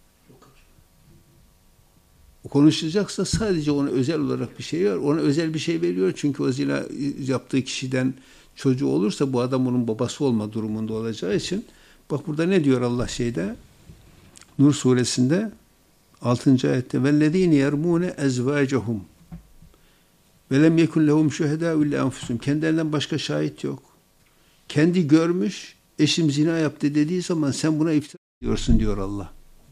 O konuşacaksa sadece ona özel olarak bir şey var. Ona özel bir şey veriyor. Çünkü o zina yaptığı kişiden çocuğu olursa bu adam onun babası olma durumunda olacağı için. Bak burada ne diyor Allah Nur suresinde 6. ayette vellezîne yermûne ezvâcehum ve lem yekun lehum şuhedâ illa enfusuhum. Kendilerinden başka şahit yok. Kendi görmüş, eşim zina yaptı dediği zaman sen buna iftira ediyorsun diyor Allah.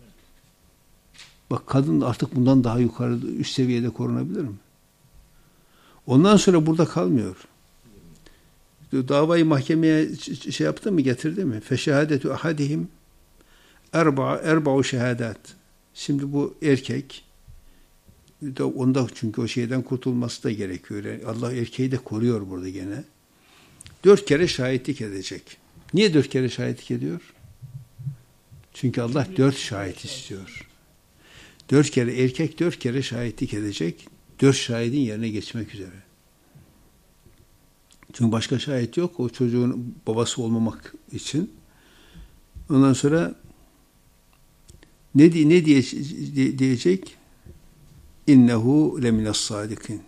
Bak kadın artık bundan daha yukarı, üst seviyede korunabilir mi? Ondan sonra burada kalmıyor. Davayı mahkemeye yaptı mı, getirdi mi? Feşehadetu ahadihim erba'u şehadat. Şimdi bu erkek onda çünkü o şeyden kurtulması da gerekiyor. Yani Allah erkeği de koruyor burada gene. 4 kere şahitlik edecek. Niye 4 kere şahitlik ediyor? Çünkü Allah 4 şahit istiyor. 4 kere erkek 4 kere şahitlik edecek. 4 şahidin yerine geçmek üzere. Çünkü başka şahit yok. O çocuğun babası olmamak için. Ondan sonra ne diyecek? İnnehu leminas sadikin.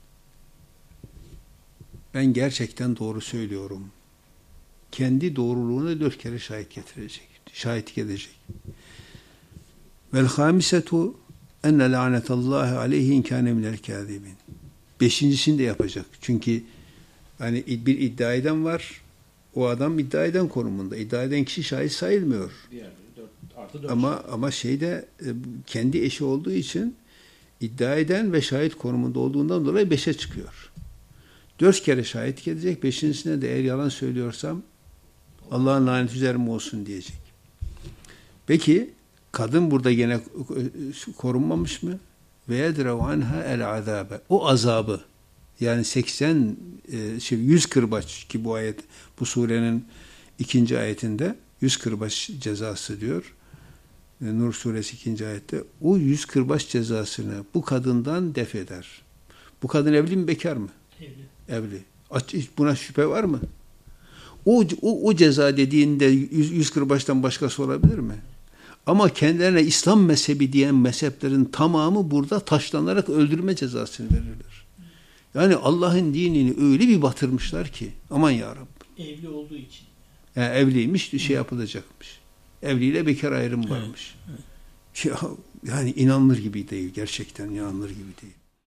Ben gerçekten doğru söylüyorum. Kendi doğruluğuna 4 kere şahitlik edecek. Vel hamisetu enne lanetallahi aleyhi in kâne minel kâzibin. 5.'sini de yapacak. Çünkü hani bir iddia eden var. O adam iddia eden konumunda. İddia eden kişi şahit sayılmıyor. Ama kendi eşi olduğu için iddia eden ve şahit konumunda olduğundan dolayı 5'e çıkıyor. 4 kere şahitlik edecek. 5.'sine de eğer yalan söylüyorsam Allah'ın laneti üzerime olsun diyecek. Peki kadın burada gene korunmamış mı? Ve yedrev anha el azabe. O azabı yani 100 kırbaç ki bu surenin 2. ayetinde 100 kırbaç cezası diyor. Nur suresi 2. ayette o 100 kırbaç cezasını bu kadından def eder. Bu kadın evli mi, bekar mı? Evli. Buna şüphe var mı? O ceza dediğinde 100 kırbaçtan başkası olabilir mi? Ama kendilerine İslam mezhebi diyen mezheplerin tamamı burada taşlanarak öldürme cezasını verirler. Yani Allah'ın dinini öyle bir batırmışlar ki, aman ya Rabbi. Evli olduğu için. Yani evliymiş, şey yapılacakmış. Evliyle bekar ayrım varmış. Evet. Yani inanılır gibi değil, gerçekten inanılır gibi değil.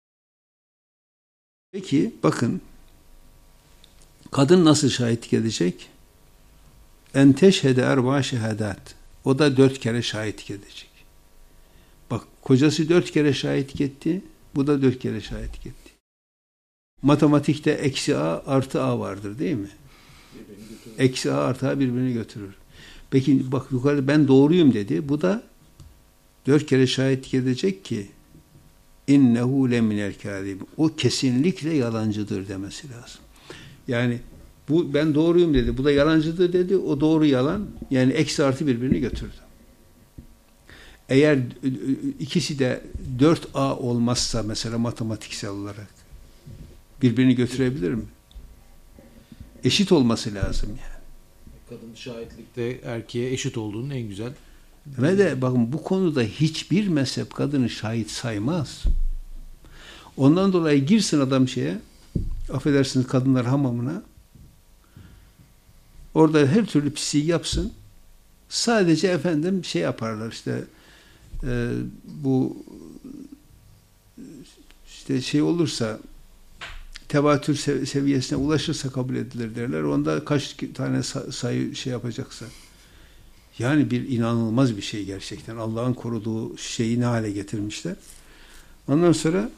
Peki bakın, kadın nasıl şahitlik edecek? En teşhede erba şehadat. O da 4 kere şahitlik edecek. Bak, kocası 4 kere şahitlik etti, bu da 4 kere şahitlik etti. Matematikte eksi a artı a vardır değil mi? Eksi a artı a birbirini götürür. Peki bak, yukarıda ben doğruyum dedi. Bu da 4 kere şahitlik edecek ki innehu leminel kâzib. O kesinlikle yalancıdır demesi lazım. Yani bu ben doğruyum dedi. Bu da yalancıdır dedi. O doğru yalan. Yani eksi artı birbirini götürdü. Eğer ikisi de 4a olmazsa mesela matematiksel olarak birbirini götürebilir mi? Eşit olması lazım yani. Kadın şahitlikte erkeğe eşit olduğunun en güzel. Ve de bakın, bu konuda hiçbir mezhep kadını şahit saymaz. Ondan dolayı girsin adam şeye, affedersiniz, kadınlar hamamına, orada her türlü pisliği yapsın. Sadece efendim şey yaparlar işte, bu işte şey olursa, tevatür seviyesine ulaşırsa kabul edilir derler. Onda kaç tane sayı şey yapacaksa. Yani bir inanılmaz bir şey gerçekten. Allah'ın koruduğu şeyi ne hale getirmişler. Ondan sonra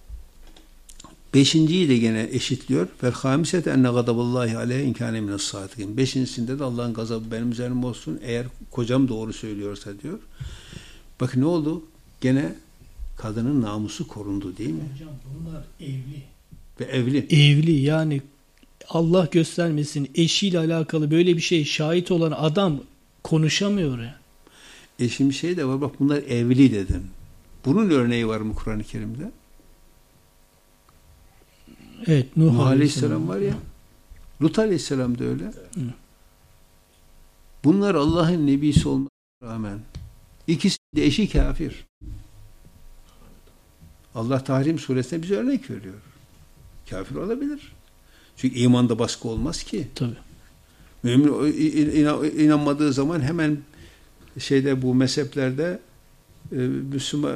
5.'yi de gene eşitliyor. Vel hamisete enne gadaballahi aleyhe in kâne mines sâdikin. 5.'sinde de Allah'ın gazabı benim üzerim olsun eğer kocam doğru söylüyorsa diyor. Bakın ne oldu? Gene kadının namusu korundu değil mi? Hocam bunlar evli. Ve evli. Evli, yani Allah göstermesin, eşiyle alakalı böyle bir şey şahit olan adam konuşamıyor ya. Şimdi şey de var, bak bunlar evli dedin. Bunun örneği var mı Kur'an-ı Kerim'de? Evet, Nuh Aleyhisselam var ya. Lut Aleyhisselam da öyle. Hı. Bunlar Allah'ın nebisi olmasına rağmen ikisi de eşi kafir. Allah Tahrim suresinde bize örnek veriyor. Kafir olabilir. Çünkü imanda baskı olmaz ki. Tabii. Mümin inanmadığı zaman hemen şeyde, bu mezheplerde Müslüman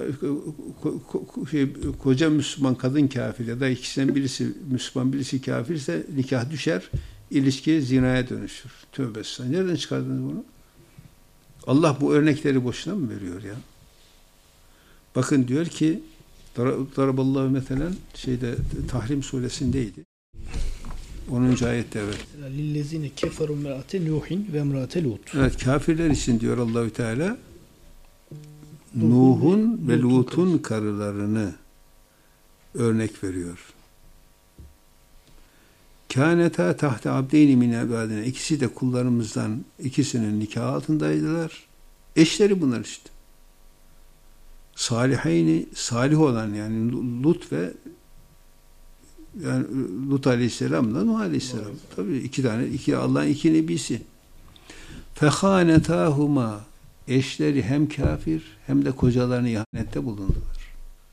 koca Müslüman kadın kafir ya da ikisinden birisi Müslüman birisi kafirse nikah düşer, ilişki zinaya dönüşür. Tövbe estağfurullah. Nereden çıkardınız bunu? Allah bu örnekleri boşuna mı veriyor ya? Bakın diyor ki Daraballahu mesela şeyde Tahrim suresindeydi. 10. ayette evet. Lillezine keferu imra'ate Nuhin ve imra'ate Lut. Evet, kafirler için diyor Allahü Teala Nuh'un ve Lut'un karılarını örnek veriyor. Kânetâ tahte abdeyni min ibâdine. İkisi de kullarımızdan ikisinin nikah altındaydılar. Eşleri bunlar işte. Salihayni, salih olan yani Lut ve yani Lut Aleyhisselam'la Nuh Aleyhisselam. Tabii iki Allah'ın iki nebisi. Fehânetâhuma, eşleri hem kafir hem de kocalarını ihanette bulundular.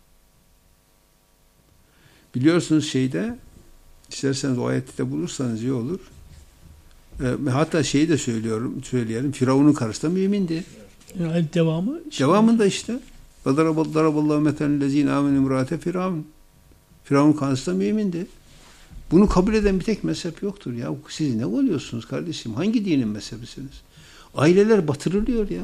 Biliyorsunuz şeyde, isterseniz o ayette de bulursanız iyi olur. Hatta şeyi de söyleyelim. Firavun'un karısı da mümindi. Yani devamı? Devamında işte. Daraballahu meten lezîne âmen imrâte Firavun. Firavun karısı da mümindi. Bunu kabul eden bir tek mezhep yoktur ya. Siz ne oluyorsunuz kardeşim? Hangi dinin mezhebisiniz? Aileler batırılıyor ya.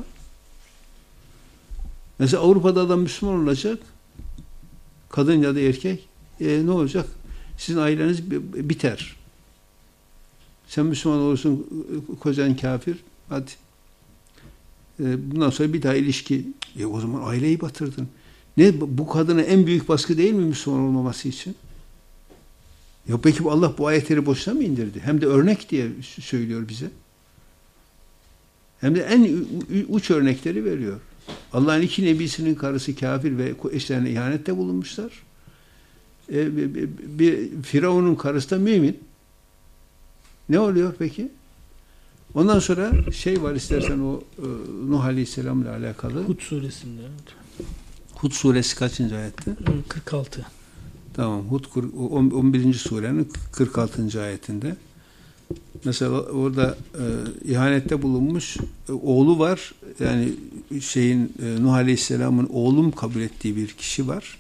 Mesela Avrupa'da adam Müslüman olacak. Kadın ya da erkek. Ne olacak? Sizin aileniz biter. Sen Müslüman olursun, kocan kafir. Hadi. Bundan sonra bir daha ilişki. O zaman aileyi batırdın. Ne, bu kadına en büyük baskı değil mi Müslüman olmaması için? Ya peki Allah bu ayetleri boşuna mı indirdi? Hem de örnek diye söylüyor bize. Hem de en uç örnekleri veriyor. Allah'ın iki nebisinin karısı kafir ve eşlerine ihanette bulunmuşlar. Bir Firavun'un karısı da mümin. Ne oluyor peki? Ondan sonra şey var, istersen o Nuh Aleyhisselam'la alakalı. Hud suresinde. Hud suresi kaçıncı ayette? 46. Tamam. Hud 11. surenin 46. ayetinde. Mesela orada ihanette bulunmuş oğlu var. Yani Nuh Aleyhisselam'ın oğlum kabul ettiği bir kişi var.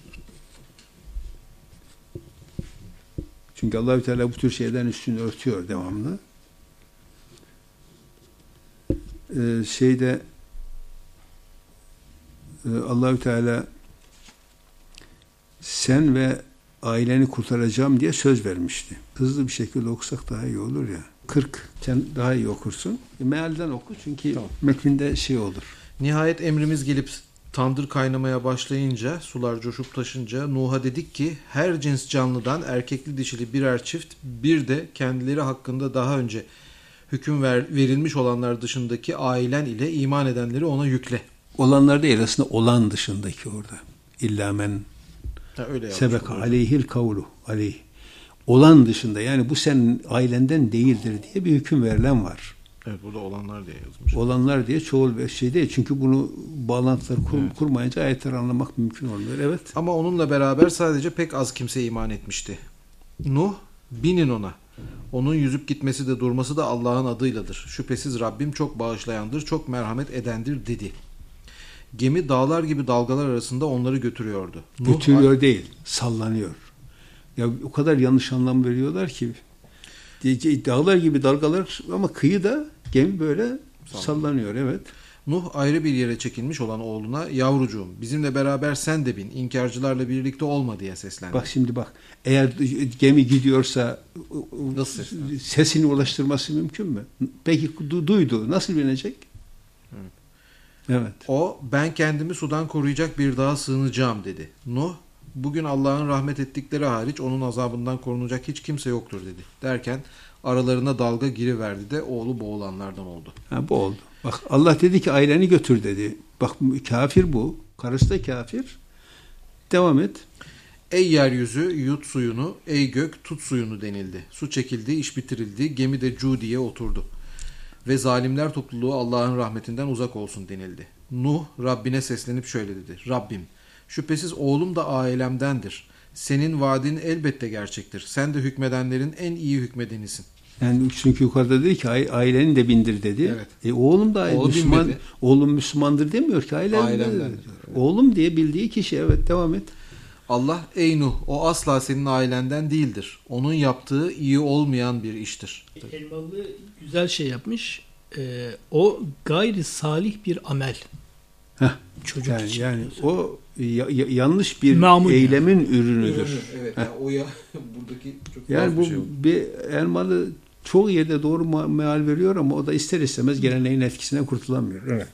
Çünkü Allahü Teala bu tür şeyden üstünü örtüyor devamlı. Allahü Teala sen ve aileni kurtaracağım diye söz vermişti. Hızlı bir şekilde okusak daha iyi olur ya. 40 sen daha iyi okursun. Mealden oku çünkü tamam. Metninde şey olur. Nihayet emrimiz gelip tandır kaynamaya başlayınca, sular coşup taşınca Nuh'a dedik ki her cins canlıdan erkekli dişili birer çift, bir de kendileri hakkında daha önce hüküm verilmiş olanlar dışındaki ailen ile iman edenleri ona yükle. Olanlar değil aslında, olan dışındaki orada. İlla men sebeka aleyhil kavlu aleyh. Olan dışında, yani bu senin ailenden değildir diye bir hüküm verilen var. Evet, burada olanlar diye yazmış. Olanlar diye çoğul bir şey değil. Çünkü bunu bağlantıları kurmayınca ayetleri anlamak mümkün olmuyor. Evet. Ama onunla beraber sadece pek az kimse iman etmişti. Nuh, binin ona. Onun yüzüp gitmesi de durması da Allah'ın adıyladır. Şüphesiz Rabbim çok bağışlayandır, çok merhamet edendir dedi. Gemi dağlar gibi dalgalar arasında onları götürüyordu. Götürüyor değil, sallanıyor. Ya o kadar yanlış anlam veriyorlar ki dağlar gibi dalgalar ama kıyıda gemi böyle sallanıyor. Evet. Nuh ayrı bir yere çekilmiş olan oğluna yavrucuğum bizimle beraber sen de bin, inkarcılarla birlikte olma diye seslendi. Bak şimdi bak, eğer gemi gidiyorsa nasıl sesini ulaştırması mümkün mü? Peki duydu, nasıl binecek? Evet. Evet. O ben kendimi sudan koruyacak bir dağa sığınacağım dedi. Nuh bugün Allah'ın rahmet ettikleri hariç onun azabından korunacak hiç kimse yoktur dedi. Derken aralarına dalga giriverdi de oğlu boğulanlardan oldu. Bu oldu. Bak Allah dedi ki aileni götür dedi. Bak kafir bu. Karısı da kafir. Devam et. Ey yeryüzü yut suyunu, ey gök tut suyunu denildi. Su çekildi, iş bitirildi, gemi de Cudi'ye oturdu. Ve zalimler topluluğu Allah'ın rahmetinden uzak olsun denildi. Nuh Rabbine seslenip şöyle dedi. Rabbim, şüphesiz oğlum da ailemdendir. Senin vaadin elbette gerçektir. Sen de hükmedenlerin en iyi hükmedenisin. Yani çünkü yukarıda dedi ki aileni de bindir dedi. Evet. Oğlum da Müslüman, binmedi. Oğlum Müslümandır demiyor ki ailemden. Evet. Oğlum diye bildiği kişi. Evet, devam et. Allah ey Nuh o asla senin ailenden değildir. Onun yaptığı iyi olmayan bir iştir. Elmalı güzel şey yapmış. O gayri salih bir amel. Çocuk için. Yani o yanlış bir Mamul eylemin ürünüdür. Evet. Yani o ya buradaki çok yani bu bir şey oldu. bir Elmalı çoğu yerde doğru meal veriyor ama o da ister istemez geleneğin etkisinden kurtulamıyor. Evet.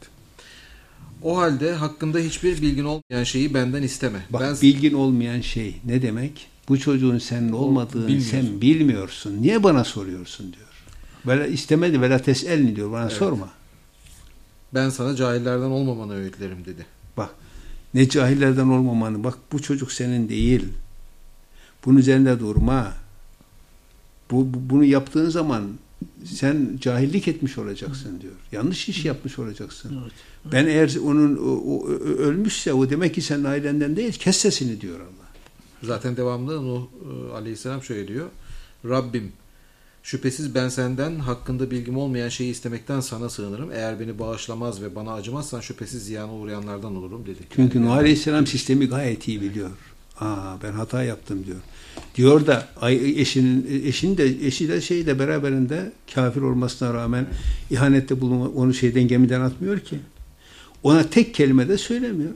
O halde hakkında hiçbir bilgin olmayan şeyi benden isteme. Bak, bilgin olmayan şey ne demek? Bu çocuğun senin olmadığını sen bilmiyorsun. Niye bana soruyorsun diyor. Böyle istemedi vela teselni diyor. Bana sorma. Ben sana cahillerden olmamanı öğütlerim dedi. Bak ne cahillerden olmamanı. Bak bu çocuk senin değil. Bunun üzerinde durma. Bunu yaptığın zaman sen cahillik etmiş olacaksın diyor. Yanlış iş yapmış olacaksın. Evet. Ben eğer onun ölmüşse o demek ki senin ailenden değil, kes sesini diyor Allah. Zaten devamında Nuh Aleyhisselam şöyle diyor. Rabbim şüphesiz ben senden hakkında bilgim olmayan şeyi istemekten sana sığınırım. Eğer beni bağışlamaz ve bana acımazsan şüphesiz ziyana uğrayanlardan olurum dedi. Çünkü Nuh Aleyhisselam sistemi gayet iyi biliyor. Ben hata yaptım diyor. Diyor da eşi de beraberinde kafir olmasına rağmen ihanette bulunma, onu gemiden atmıyor ki. Ona tek kelime de söylemiyor.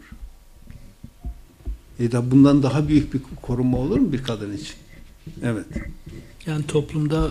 Bundan daha büyük bir korunma olur mu bir kadın için? Evet. Yani toplumda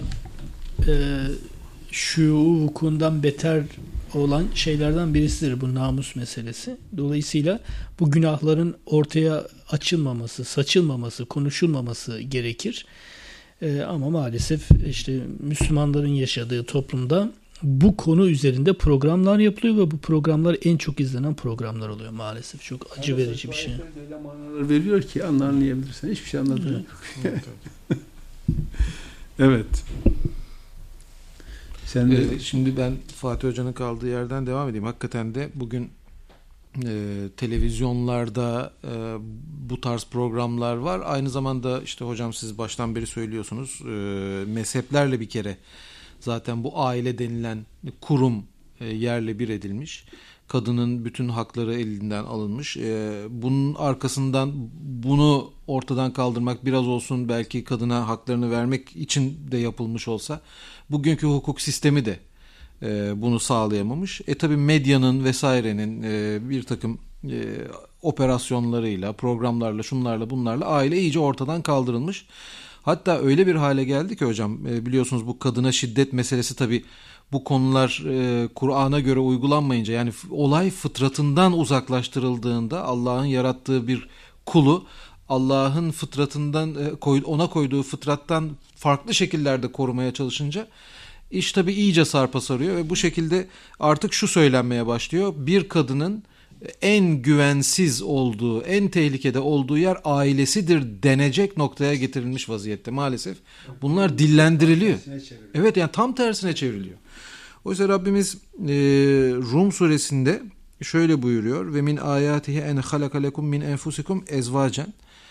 şu vukuundan beter olan şeylerden birisidir bu namus meselesi. Dolayısıyla bu günahların ortaya açılmaması, saçılmaması, konuşulmaması gerekir. Ama maalesef işte Müslümanların yaşadığı toplumda bu konu üzerinde programlar yapılıyor ve bu programlar en çok izlenen programlar oluyor maalesef. Çok acı verici bir şey. Öyle manalar veriyor ki anlayabilirsen hiçbir şey anladığın yok. Evet. Sen de... Şimdi ben Fatih Hoca'nın kaldığı yerden devam edeyim. Hakikaten de bugün televizyonlarda bu tarz programlar var. Aynı zamanda işte hocam siz baştan beri söylüyorsunuz. Mezheplerle bir kere zaten bu aile denilen kurum yerle bir edilmiş. Kadının bütün hakları elinden alınmış. Bunun arkasından bunu ortadan kaldırmak, biraz olsun belki kadına haklarını vermek için de yapılmış olsa bugünkü hukuk sistemi de bunu sağlayamamış. Tabii medyanın vesairenin bir takım operasyonlarıyla, programlarla, şunlarla bunlarla aile iyice ortadan kaldırılmış. Hatta öyle bir hale geldi ki hocam, biliyorsunuz bu kadına şiddet meselesi, tabii bu konular Kur'an'a göre uygulanmayınca, yani olay fıtratından uzaklaştırıldığında, Allah'ın yarattığı bir kulu Allah'ın fıtratından ona koyduğu fıtrattan farklı şekillerde korumaya çalışınca iş tabii iyice sarpa sarıyor ve bu şekilde artık şu söylenmeye başlıyor: bir kadının en güvensiz olduğu, en tehlikede olduğu yer ailesidir denecek noktaya getirilmiş vaziyette maalesef. Bunlar dillendiriliyor. Evet, yani tam tersine çevriliyor. Oysa Rabbimiz Rum suresinde şöyle buyuruyor: ve min ayatihi en halaka lekum min enfusikum ezvacen.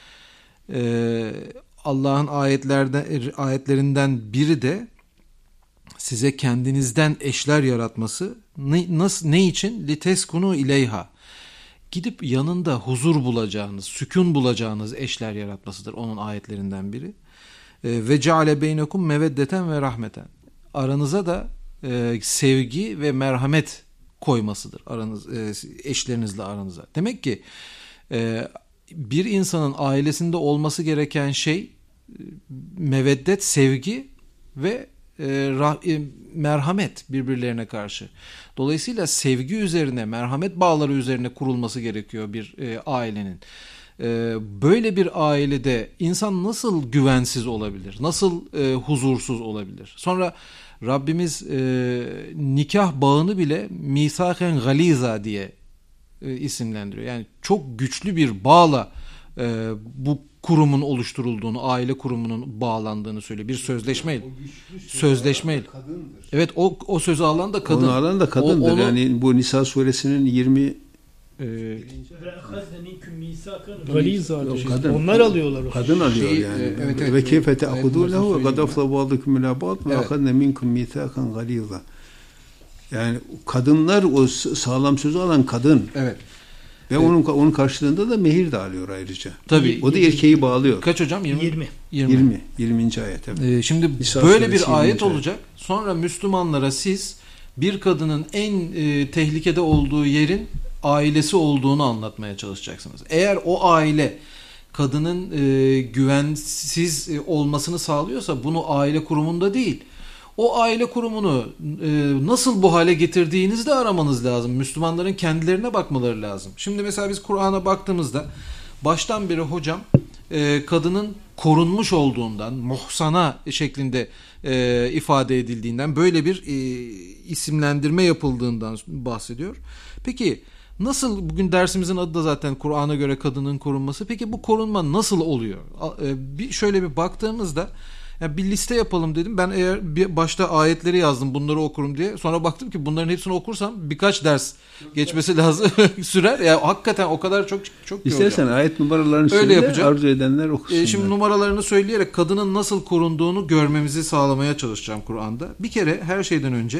Allah'ın ayetlerinden biri de size kendinizden eşler yaratması. Ne için? Liteskunu ileyha. Gidip yanında huzur bulacağınız, sükun bulacağınız eşler yaratmasıdır onun ayetlerinden biri. Ve ceale beynekum meveddeten ve rahmeten. Aranıza da sevgi ve merhamet koymasıdır eşlerinizle aranıza. Demek ki bir insanın ailesinde olması gereken şey meveddet, sevgi ve merhamet birbirlerine karşı. Dolayısıyla sevgi üzerine, merhamet bağları üzerine kurulması gerekiyor bir ailenin. Böyle bir ailede insan nasıl güvensiz olabilir? Nasıl huzursuz olabilir? Sonra Rabbimiz nikah bağını bile misaken galiza diye isimlendiriyor. Yani çok güçlü bir bağla bu kurumun oluşturulduğunu, aile kurumunun bağlandığını söylüyor. Bir sözleşmeyle. Sözleşmeyle. Evet, o sözü alan da kadın. Onu alan da kadındır. Yani bu Nisa suresinin 20 kadın. Onlar alıyorlar. Kadın alıyor yani. Ve keyfe te'ahudunehu ve kad afla ba'dukum ila ba'd ve akhadna minkum mithakan galiza. Yani kadınlar, o sağlam sözü alan kadın. Evet. Ve onun karşılığında da mehir de alıyor ayrıca. Tabii. O da erkeği bağlıyor. Kaç hocam? 20. 20. ayet. Evet. Şimdi Nisa böyle bir ayet olacak. Sonra Müslümanlara siz bir kadının en tehlikede olduğu yerin ailesi olduğunu anlatmaya çalışacaksınız. Eğer o aile kadının güvensiz olmasını sağlıyorsa bunu aile kurumunda değil, o aile kurumunu nasıl bu hale getirdiğinizi de aramanız lazım. Müslümanların kendilerine bakmaları lazım. Şimdi mesela biz Kur'an'a baktığımızda baştan beri hocam kadının korunmuş olduğundan, muhsana şeklinde ifade edildiğinden, böyle bir isimlendirme yapıldığından bahsediyor. Peki nasıl, bugün dersimizin adı da zaten Kur'an'a göre kadının korunması. Peki bu korunma nasıl oluyor? Şöyle bir baktığımızda, yani bir liste yapalım dedim. Ben başta ayetleri yazdım, bunları okurum diye. Sonra baktım ki bunların hepsini okursam birkaç ders geçmesi lazım sürer. Yani hakikaten o kadar çok İstersen ayet numaralarını söyle, yapacağım. Arzu edenler okusunlar. Şimdi numaralarını söyleyerek kadının nasıl korunduğunu görmemizi sağlamaya çalışacağım Kur'an'da. Bir kere her şeyden önce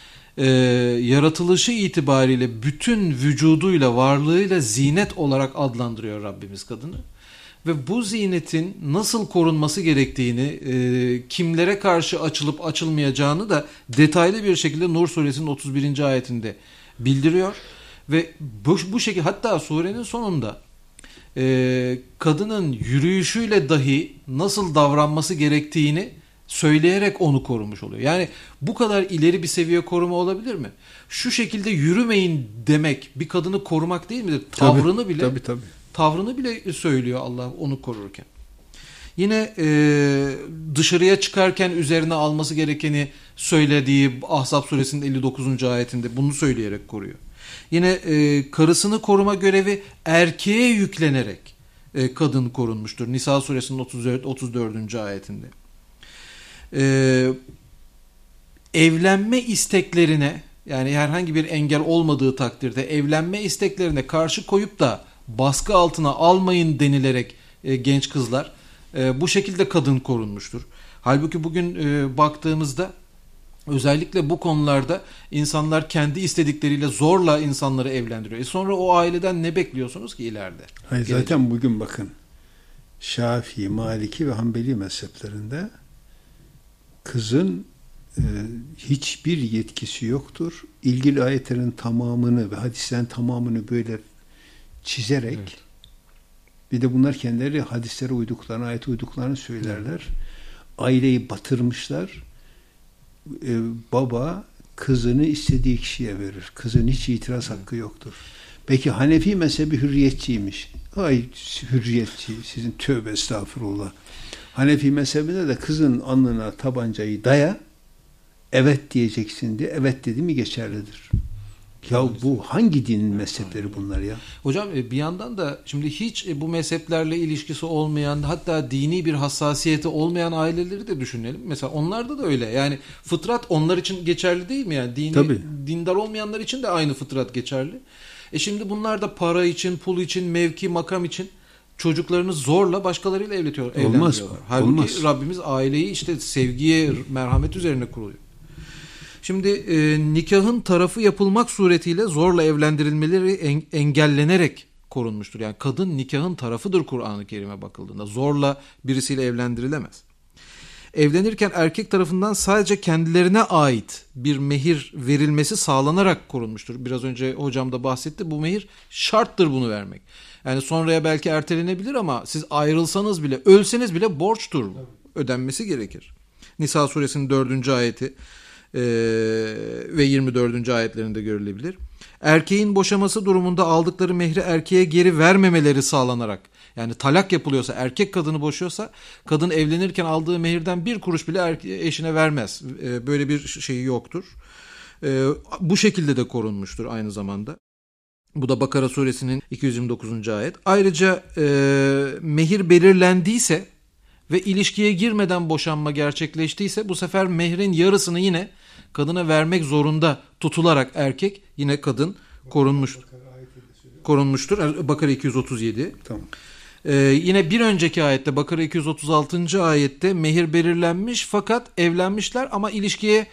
yaratılışı itibariyle bütün vücuduyla, varlığıyla zinet olarak adlandırıyor Rabbimiz kadını. Ve bu zinetin nasıl korunması gerektiğini, kimlere karşı açılıp açılmayacağını da detaylı bir şekilde Nur suresinin 31. ayetinde bildiriyor. Ve bu şekilde, hatta surenin sonunda kadının yürüyüşüyle dahi nasıl davranması gerektiğini söyleyerek onu korumuş oluyor. Yani bu kadar ileri bir seviye koruma olabilir mi? Şu şekilde yürümeyin demek bir kadını korumak değil midir? Tavrını bile tavrını bile söylüyor Allah onu korurken. Yine dışarıya çıkarken üzerine alması gerekeni söylediği Ahzab suresinin 59. ayetinde bunu söyleyerek koruyor. Yine karısını koruma görevi erkeğe yüklenerek kadın korunmuştur. Nisa suresinin 34. ayetinde. Evlenme isteklerine, yani herhangi bir engel olmadığı takdirde evlenme isteklerine karşı koyup da baskı altına almayın denilerek genç kızlar bu şekilde kadın korunmuştur. Halbuki bugün baktığımızda özellikle bu konularda insanlar kendi istedikleriyle zorla insanları evlendiriyor. Sonra o aileden ne bekliyorsunuz ki ileride? Hayır, zaten bugün bakın Şafii, Maliki ve Hanbeli mezheplerinde kızın hiçbir yetkisi yoktur. İlgili ayetlerin tamamını ve hadislerin tamamını böyle çizerek, evet, bir de bunlar kendileri hadislere uyduklarını, ayete uyduklarını söylerler. Evet. Aileyi batırmışlar. Baba kızını istediği kişiye verir. Kızın hiç itiraz hakkı yoktur. Peki Hanefi mezhebi hürriyetçiymiş. Ay hürriyetçi, sizin tövbe estağfurullah. Hanefi mezhebinde de kızın alnına tabancayı daya, evet diyeceksin diye, evet dedi mi geçerlidir. Ya bu hangi dinin mezhepleri bunlar ya? Hocam bir yandan da şimdi hiç bu mezheplerle ilişkisi olmayan, hatta dini bir hassasiyeti olmayan aileleri de düşünelim. Mesela onlarda da öyle. Yani fıtrat onlar için geçerli değil mi? Yani dindar olmayanlar için de aynı fıtrat geçerli. Şimdi bunlar da para için, pul için, mevki, makam için çocuklarını zorla başkalarıyla evlendiriyorlar. Halbuki olmaz. Rabbimiz aileyi işte sevgiye, merhamet üzerine kuruyor. Şimdi nikahın tarafı yapılmak suretiyle zorla evlendirilmeleri engellenerek korunmuştur. Yani kadın nikahın tarafıdır Kur'an-ı Kerim'e bakıldığında. Zorla birisiyle evlendirilemez. Evlenirken erkek tarafından sadece kendilerine ait bir mehir verilmesi sağlanarak korunmuştur. Biraz önce hocam da bahsetti. Bu mehir şarttır, bunu vermek. Yani sonraya belki ertelenebilir ama siz ayrılsanız bile, ölseniz bile borçtur bu. Ödenmesi gerekir. Nisa suresinin 4. ayeti ve 24. ayetlerinde görülebilir. Erkeğin boşaması durumunda aldıkları mehri erkeğe geri vermemeleri sağlanarak, yani talak yapılıyorsa, erkek kadını boşuyorsa, kadın evlenirken aldığı mehirden bir kuruş bile eşine vermez. Böyle bir şeyi yoktur. Bu şekilde de korunmuştur aynı zamanda. Bu da Bakara suresinin 229. ayet. Ayrıca mehir belirlendiyse ve ilişkiye girmeden boşanma gerçekleştiyse bu sefer mehrin yarısını yine kadına vermek zorunda tutularak erkek, yine kadın korunmuştur. Bakara 237. Tamam. Yine bir önceki ayette, Bakara 236. ayette mehir belirlenmiş fakat evlenmişler ama ilişkiye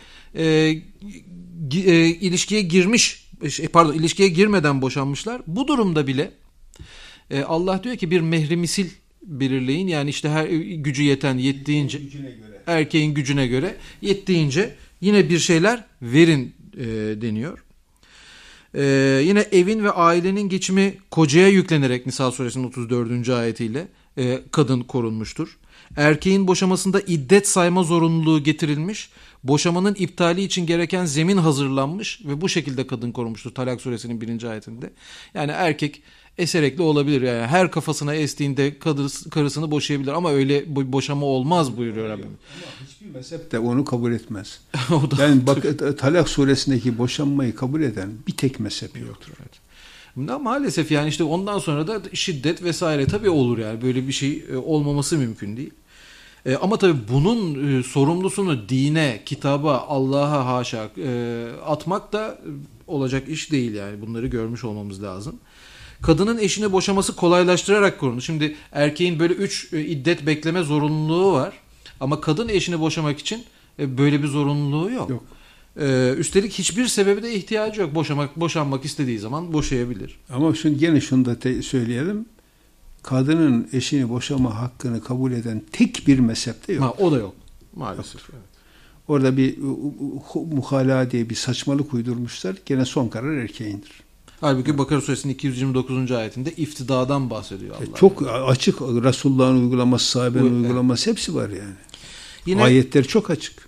girmeden boşanmışlar. Bu durumda bile Allah diyor ki bir mehri misil belirleyin. Yani işte her gücü yeten yettiğince, erkeğin gücüne göre yettiğince yine bir şeyler verin deniyor. Yine evin ve ailenin geçimi kocaya yüklenerek Nisa suresinin 34. ayetiyle kadın korunmuştur. Erkeğin boşamasında iddet sayma zorunluluğu getirilmiş, boşamanın iptali için gereken zemin hazırlanmış ve bu şekilde kadın korunmuştur Talak suresinin 1. ayetinde. Yani erkek eserekli olabilir, yani her kafasına estiğinde karısını boşayabilir ama öyle boşama olmaz buyuruyor Rabbim. Ama hiçbir mezhep de onu kabul etmez. Yani bak, Talak suresindeki boşanmayı kabul eden bir tek mezhep yoktur. Evet. Maalesef yani işte ondan sonra da şiddet vesaire tabii olur, yani böyle bir şey olmaması mümkün değil. Ama tabii bunun sorumlusunu dine, kitaba, Allah'a haşa atmak da olacak iş değil, yani bunları görmüş olmamız lazım. Kadının eşini boşaması kolaylaştırarak korunur. Şimdi erkeğin böyle 3 iddet bekleme zorunluluğu var ama kadın eşini boşamak için böyle bir zorunluluğu yok. Üstelik hiçbir sebebi de ihtiyacı yok. Boşanmak istediği zaman boşayabilir. Ama gene şunu da söyleyelim. Kadının eşini boşama hakkını kabul eden tek bir mezhep de yok. O da yok maalesef. Evet. Orada bir muhala diye bir saçmalık uydurmuşlar. Gene son karar erkeğindir. Halbuki Bakara suresinin 229. ayetinde iftidadan bahsediyor Allah. Çok açık, Resulullah'ın uygulaması, sahabenin uygulaması hepsi var yani. Yine, ayetler çok açık.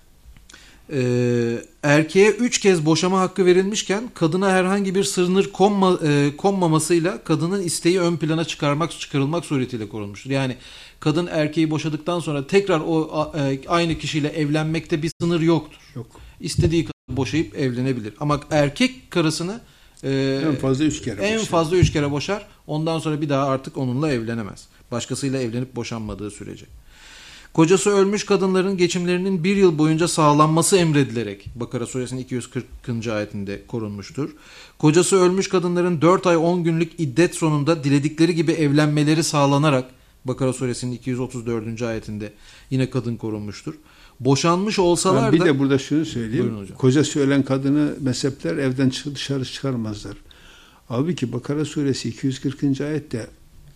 Erkeğe 3 kez boşama hakkı verilmişken kadına herhangi bir sınır konmamasıyla kadının isteği ön plana çıkarılmak suretiyle korunmuştur. Yani kadın erkeği boşadıktan sonra tekrar o aynı kişiyle evlenmekte bir sınır yoktur. Yok. istediği kadar boşayıp evlenebilir. Ama erkek karısını en fazla 3 kere en boşar. fazla 3 kere boşar. Ondan sonra bir daha artık onunla evlenemez. Başkasıyla evlenip boşanmadığı sürece. Kocası ölmüş kadınların geçimlerinin bir yıl boyunca sağlanması emredilerek Bakara suresinin 240. ayetinde korunmuştur. Kocası ölmüş kadınların 4 ay 10 günlük iddet sonunda diledikleri gibi evlenmeleri sağlanarak Bakara suresinin 234. ayetinde yine kadın korunmuştur. Boşanmış olsalar bir da... de burada şunu söyleyeyim. Kocası ölen kadını mezhepler evden dışarı çıkarmazlar. Halbuki Bakara suresi 240. ayette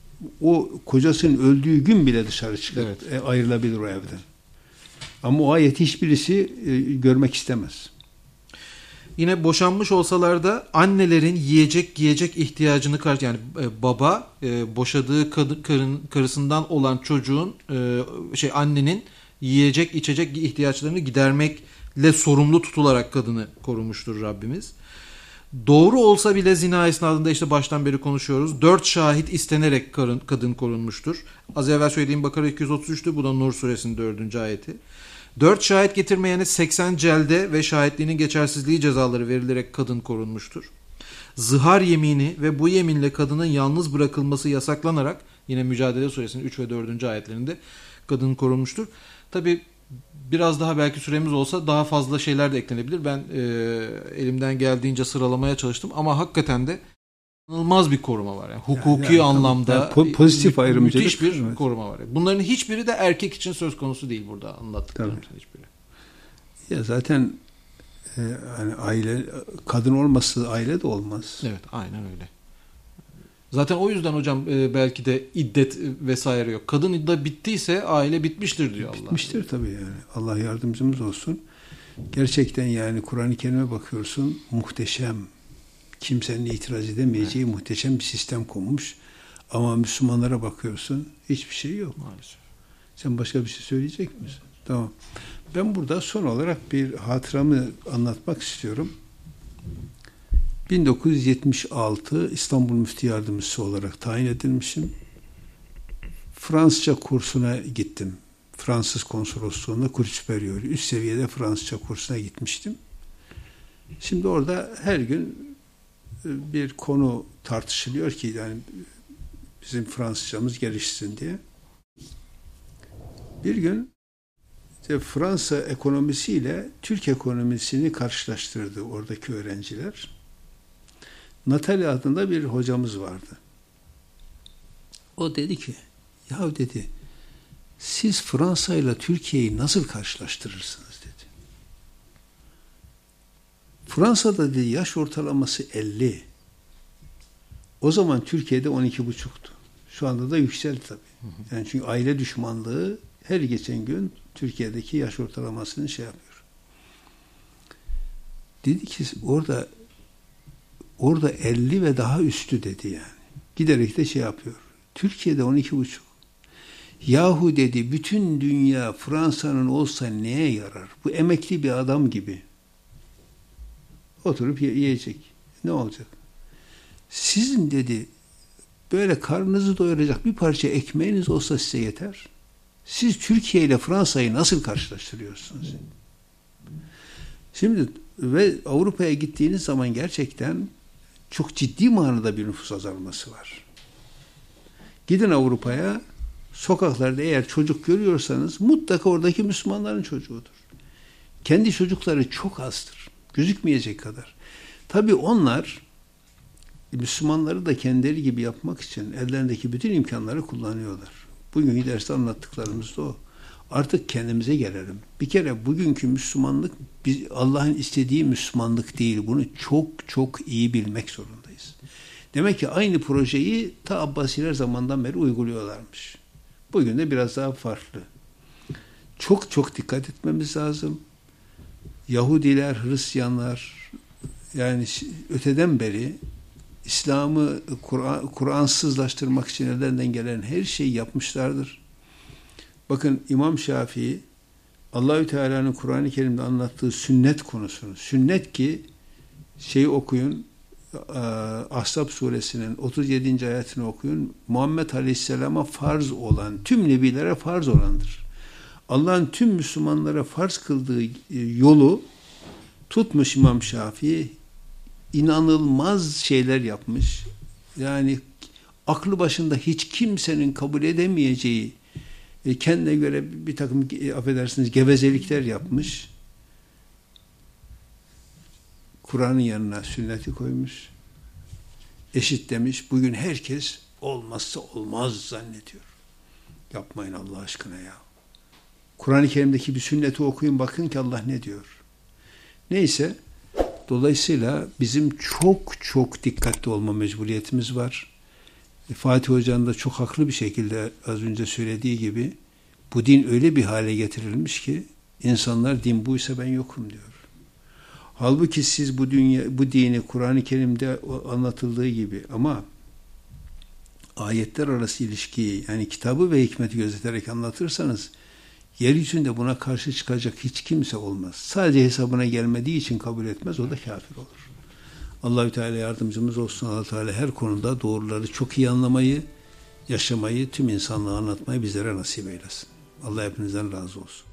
o kocasının öldüğü gün bile dışarı çıkar. Evet. Ayrılabilir o evden. Ama o ayeti hiçbirisi görmek istemez. Yine boşanmış olsalar da annelerin yiyecek giyecek ihtiyacını yani baba boşadığı karısından olan çocuğun annenin yiyecek içecek ihtiyaçlarını gidermekle sorumlu tutularak kadını korumuştur Rabbimiz. Doğru olsa bile zina esnasında işte baştan beri konuşuyoruz. 4 şahit istenerek kadın korunmuştur. Az evvel söylediğim Bakara 233'tü. Bu da Nur suresinin 4. ayeti. 4 şahit getirmeyene 80 celde ve şahitliğinin geçersizliği cezaları verilerek kadın korunmuştur. Zihar yemini ve bu yeminle kadının yalnız bırakılması yasaklanarak yine Mücadele suresinin 3 ve 4. ayetlerinde kadın korunmuştur. Tabi biraz daha belki süremiz olsa daha fazla şeyler de eklenebilir. Ben elimden geldiğince sıralamaya çalıştım ama hakikaten de inanılmaz bir koruma var. Yani hukuki anlamda pozitif ayrımcılık, müthiş bir koruma var. Bunların hiçbiri de erkek için söz konusu değil burada anlattıklarımızın hiçbiri. Ya zaten hani aile, kadın olmasa aile de olmaz. Evet, aynen öyle. Zaten o yüzden hocam belki de iddet vesaire yok. Kadın iddet bittiyse aile bitmiştir diyor Allah. Bitmiştir tabii yani. Allah yardımcımız olsun. Gerçekten yani Kur'an-ı Kerim'e bakıyorsun, muhteşem, kimsenin itiraz edemeyeceği muhteşem bir sistem konmuş. Ama Müslümanlara bakıyorsun, hiçbir şey yok. Maalesef. Sen başka bir şey söyleyecek misin? Tamam. Ben burada son olarak bir hatıramı anlatmak istiyorum. 1976 İstanbul Müftü Yardımcısı olarak tayin edilmişim. Fransızca kursuna gittim. Fransız konsolosluğunda kurs superior. Üst seviyede Fransızca kursuna gitmiştim. Şimdi orada her gün bir konu tartışılıyor ki yani bizim Fransızcamız gelişsin diye. Bir gün işte Fransa ekonomisiyle Türk ekonomisini karşılaştırdı oradaki öğrenciler. Natalya adında bir hocamız vardı. O dedi ki, ya dedi, siz Fransa ile Türkiye'yi nasıl karşılaştırırsınız dedi. Fransa'da dedi yaş ortalaması 50. O zaman Türkiye'de 12,5'tu. Şu anda da yükseldi tabii. Yani çünkü aile düşmanlığı her geçen gün Türkiye'deki yaş ortalamasını şey yapıyor. Dedi ki orada 50 ve daha üstü dedi yani. Giderek de şey yapıyor. Türkiye'de 12,5. Yahu dedi bütün dünya Fransa'nın olsa neye yarar? Bu emekli bir adam gibi. Oturup yiyecek. Ne olacak? Sizin dedi böyle karnınızı doyuracak bir parça ekmeğiniz olsa size yeter. Siz Türkiye ile Fransa'yı nasıl karşılaştırıyorsunuz? Şimdi ve Avrupa'ya gittiğiniz zaman gerçekten çok ciddi manada bir nüfus azalması var. Gidin Avrupa'ya, sokaklarda eğer çocuk görüyorsanız mutlaka oradaki Müslümanların çocuğudur. Kendi çocukları çok azdır. Gözükmeyecek kadar. Tabii onlar Müslümanları da kendileri gibi yapmak için ellerindeki bütün imkanları kullanıyorlar. Bugünkü derste anlattıklarımız da o. Artık kendimize gelelim. Bir kere bugünkü Müslümanlık Allah'ın istediği Müslümanlık değil. Bunu çok çok iyi bilmek zorundayız. Demek ki aynı projeyi ta Abbasiler zamandan beri uyguluyorlarmış. Bugün de biraz daha farklı. Çok çok dikkat etmemiz lazım. Yahudiler, Hristiyanlar yani öteden beri İslam'ı Kur'ansızlaştırmak için ellerinden gelen her şeyi yapmışlardır. Bakın İmam Şafii Allahü Teala'nın Kur'an-ı Kerim'de anlattığı sünnet konusunu. Sünnet ki şeyi okuyun Ahzab suresinin 37. ayetini okuyun. Muhammed Aleyhisselam'a farz olan, tüm nebilere farz olandır. Allah'ın tüm Müslümanlara farz kıldığı yolu Tutmuş İmam Şafii, inanılmaz şeyler yapmış. Yani aklı başında hiç kimsenin kabul edemeyeceği, kendine göre bir takım, affedersiniz, gevezelikler yapmış. Kur'an'ın yanına sünneti koymuş. Eşit demiş. Bugün herkes olmazsa olmaz zannediyor. Yapmayın Allah aşkına ya. Kur'an-ı Kerim'deki bir sünneti okuyun, bakın ki Allah ne diyor. Neyse, dolayısıyla bizim çok çok dikkatli olma mecburiyetimiz var. Fatih Hoca'nın da çok haklı bir şekilde az önce söylediği gibi, bu din öyle bir hale getirilmiş ki insanlar din buysa ben yokum diyor. Halbuki siz bu dini Kur'an-ı Kerim'de anlatıldığı gibi, ama ayetler arası ilişkiyi, yani kitabı ve hikmeti gözeterek anlatırsanız, yeryüzünde buna karşı çıkacak hiç kimse olmaz. Sadece hesabına gelmediği için kabul etmez, o da kafir olur. Allahü Teala yardımcımız olsun. Allah Teala her konuda doğruları çok iyi anlamayı, yaşamayı, tüm insanlığa anlatmayı bizlere nasip eylesin. Allah hepinizden razı olsun.